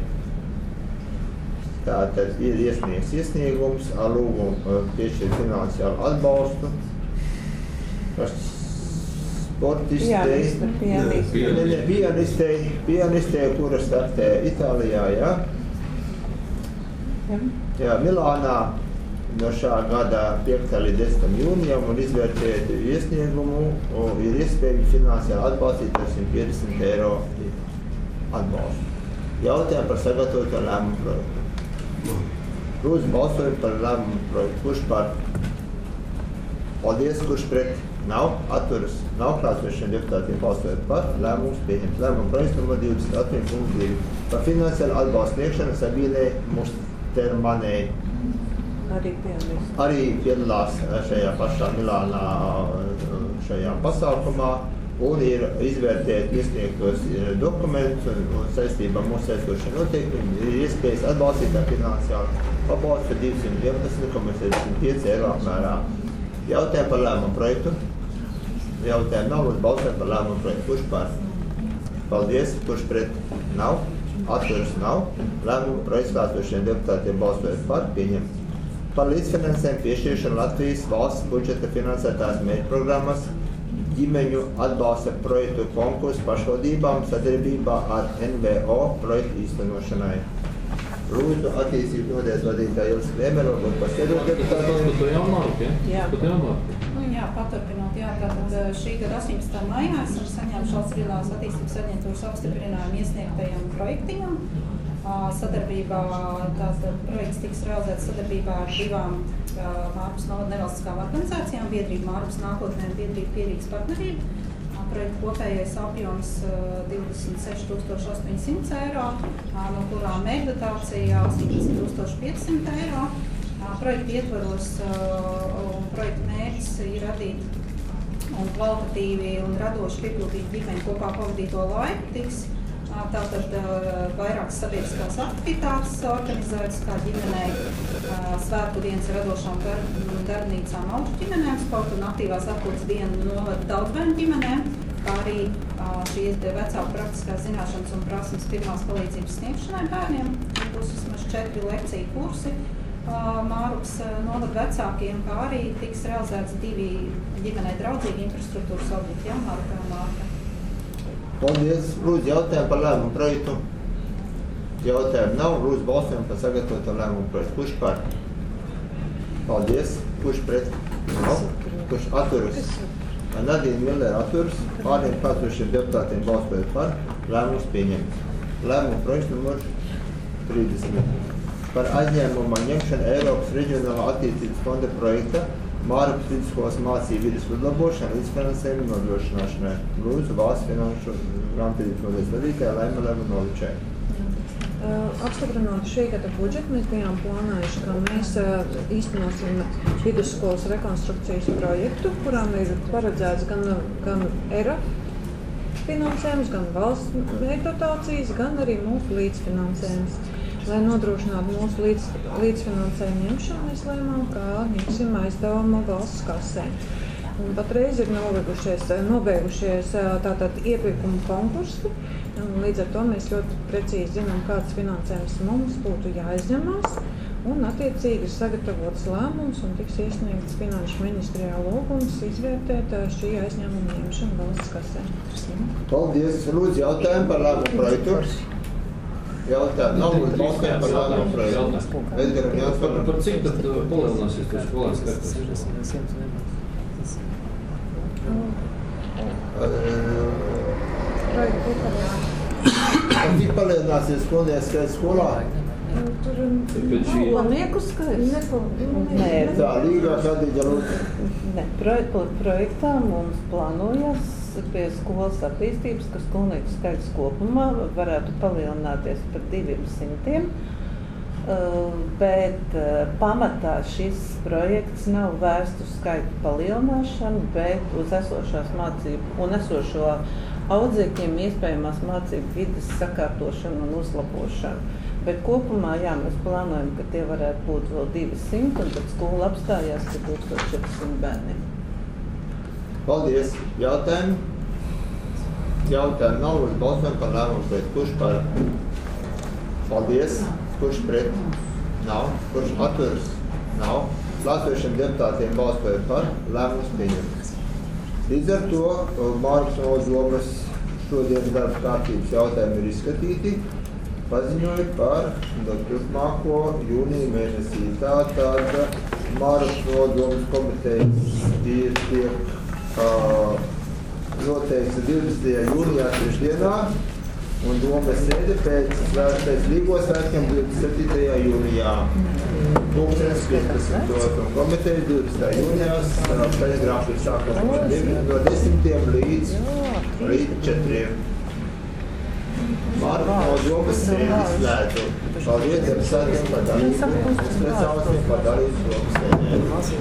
Tātad ir iesniegts iesniegums ar lūgumu piešķirt finansiālu atbalstu sportistei, pianistei, pianistei, kura startē Itālijā, jā? Jā, Milānā no šā gada piektā līdz desmitam jūnijam un izvērtēt iesniegumu un ir iespēja finansiāli atbalstīt ar simt piecdesmit eiro atbalstu. Jautājumu par sagatavoto lēmumu projektu. Lūdzu balsojam par lēmumu projektu. Kurš par? Paldies. Kurš pret? Nav. Atturas? Nav. Klātsošiem deputātiem balsojot par. Lēmums pieņemts. Lēmuma projekts numur divdesmit astoņi punkts divi. Par finansiālu atbalstu sniegšanu Sabīnei Mustermanei. Arī pianist. Arī piedalās šajā pašā Milānā šajā pasākumā un ir izvērtēt iesniegtos dokumentus un saistībā mūsu saistošie noteikumi ir iespējas atbalstīt ar finansiālu pabalstu par divsimt vienpadsmit komats sešdesmit pieci eiro apmērā. Jautājumu par lēmumu projektu. Jautājumu nav, lūdzu balsojam par lēmumu projektu. Kurš par? Paldies. Kurš pret? Nav. Atturas nav. Lēmumu projekts klātsošiem deputātiem balsojot par pieņemts. Par līdzfinansējumu piešķiršanu Latvijas valsts budžeta finansētās mērķprogrammas ģimeņu atbalsta projektu konkursu pašvaldībām sadarbībā ar N V O projektu īstenošanai. Lūdzu, attīstību nodaļas vadītāja Ilse Krēmera, varbūt par sevi deputātiem. Tas par to jāmārku, ja? Jā. Par to jāmārku. Jā, paturpinot, jā, tātad šī gada astoņpadsmitā maijā esam saņēmuši Valsts reģionālās attīstības aģentūras apstiprinājumu iesniegtajam projektam. Sadarbībā, tātad projekts tiks realizēts sadarbībā ar divām Mārpas novada nevalstiskām organizācijām, biedrība Mārpas nākotnē un biedrība Pierīgas partnerība. Projekta kopējais apjoms divdesmit seši tūkstoši astoņsimt eiro, no kurām mērķdotācija astoņpadsmit tūkstoši piecsimt eiro. Projekta ietvaros un projekta mērķis ir radīt un kvalitatīvi un radoši piepildīt ģimeni kopā pavadīto laiku. Tiks tātad vairākas sabiedriskās aktivitātes organizētas kā ģimenei, svētku dienas radošām darbnīcām auģu ģimenēm, sporta un aktīvās atpūtas dienu novada daudzbērnu ģimenēm, kā arī šīs vecāku praktiskās zināšanas un prasmes pirmās palīdzības sniegšanai bērniem. Būs vismaz četri lekciju kursi Mārupas novada vecākiem, kā arī tiks realizēts divi ģimenei draudzīgi infrastruktūras objekti, jā, Mārupē un Mārupē. Paldies. Lūdzu, jautājumu par lēmumu projektu. Jautājumu nav. Lūdzu, balsojumu par sagatavotu lēmumu projektu. Kurš par? Paldies. Kurš pret? Nav. Kurš atturas? Nadīna Millere atturas. Pāriem pārtušiem deputātiem balsojot par. Lēmums pieņemts. Lēmumu projekts numur trīsdesmit. Par aizņēmumā ņemšanu Eiropas reģionālā attīstības fonda projekta Mārupas vidusskolas mācību vidas uzlabošana līdzfinansējuma nodrošināšanai. Lūdzu, valsts finanšu grāmatvedības nodaļas vadītāja Laima Levanovičai. Apstiprinot šī gada budžetu, mēs bijām plānojuši, ka mēs īstenosim vidusskolas rekonstrukcijas projektu, kurām ir paredzēts gan, gan E R A finansējums, gan valsts dotācijas, gan arī mūsu līdzfinansējums. Lai nodrošinātu mūsu līdz, līdzfinansējumu ņemšanu, mēs lēmām, ka ņemsim aizdevumu valsts kasē. Un patreiz ir nobeigušies, nobeigušies tātad iepirkumu konkursi, un līdz ar to mēs ļoti precīzi zinām, kāds finansējums mums būtu jāizņemās, un attiecīgi ir sagatavots lēmums un tiks iesniegts finanšu ministrijā lūgums izvērtēt šī aizņēmuma ņemšanu valsts kasē. Paldies. Lūdzu, jautājumu par lēmumu projektu. Jautājumu nav, lūdzu, balsojumu par lēmumu projektu. Edgaram jāatvar. Par cik tad palielināsies tas skolēns kartas? Par cik palielināsies skolnieks skaits skolā? Tur palnieku skaits. Nē. Tā, Līgā Kadīģa lūdzu. Nē, projektā mums plānojas pie skolas attīstības, ka skolnieku skaits kopumā varētu palielināties par diviem simtiem, bet pamatā šis projekts nav vērsts uz skaitu palielināšanu, bet uz esošās mācību un esošo audzēkņiem iespējamās mācību vides sakārtošanu un uzlabošanu. Bet kopumā, jā, mēs plānojam, ka tie varētu būt vēl divi simti, un tad skola apstājās pie tūkstoš četri simti bērniem. Paldies. Jautājumu? Jautājumu nav, uz balsojumu par lēmumu pret. Kurš par? Paldies. Kurš pret? Nav. Kurš atturas? Nav. Latviešu deputātiem balsojot par, lēmums pieņemts. Līdz ar to Mārupas novada domas šodienas darba kārtības jautājumi ir izskatīti. Paziņoju par turpmāko jūnija mēnesī. Tātad Mārupas novada domas komitejas ir tiek uh, noteikts divdesmitajā jūnijā trešdienā un domas sēde pēc, pēc Līgo svētkiem divdesmit septītajā jūnijā. Pulkstenis piecpadsmit un komiteja divdesmitajā jūnijā pēc grāfikas sākuma no desmitiem līdz rīt četriem. Mārupas novada domas sēdi slēdzu. Paldies, deputātiem par dalību un speciālistiem par dalību domas sēdē.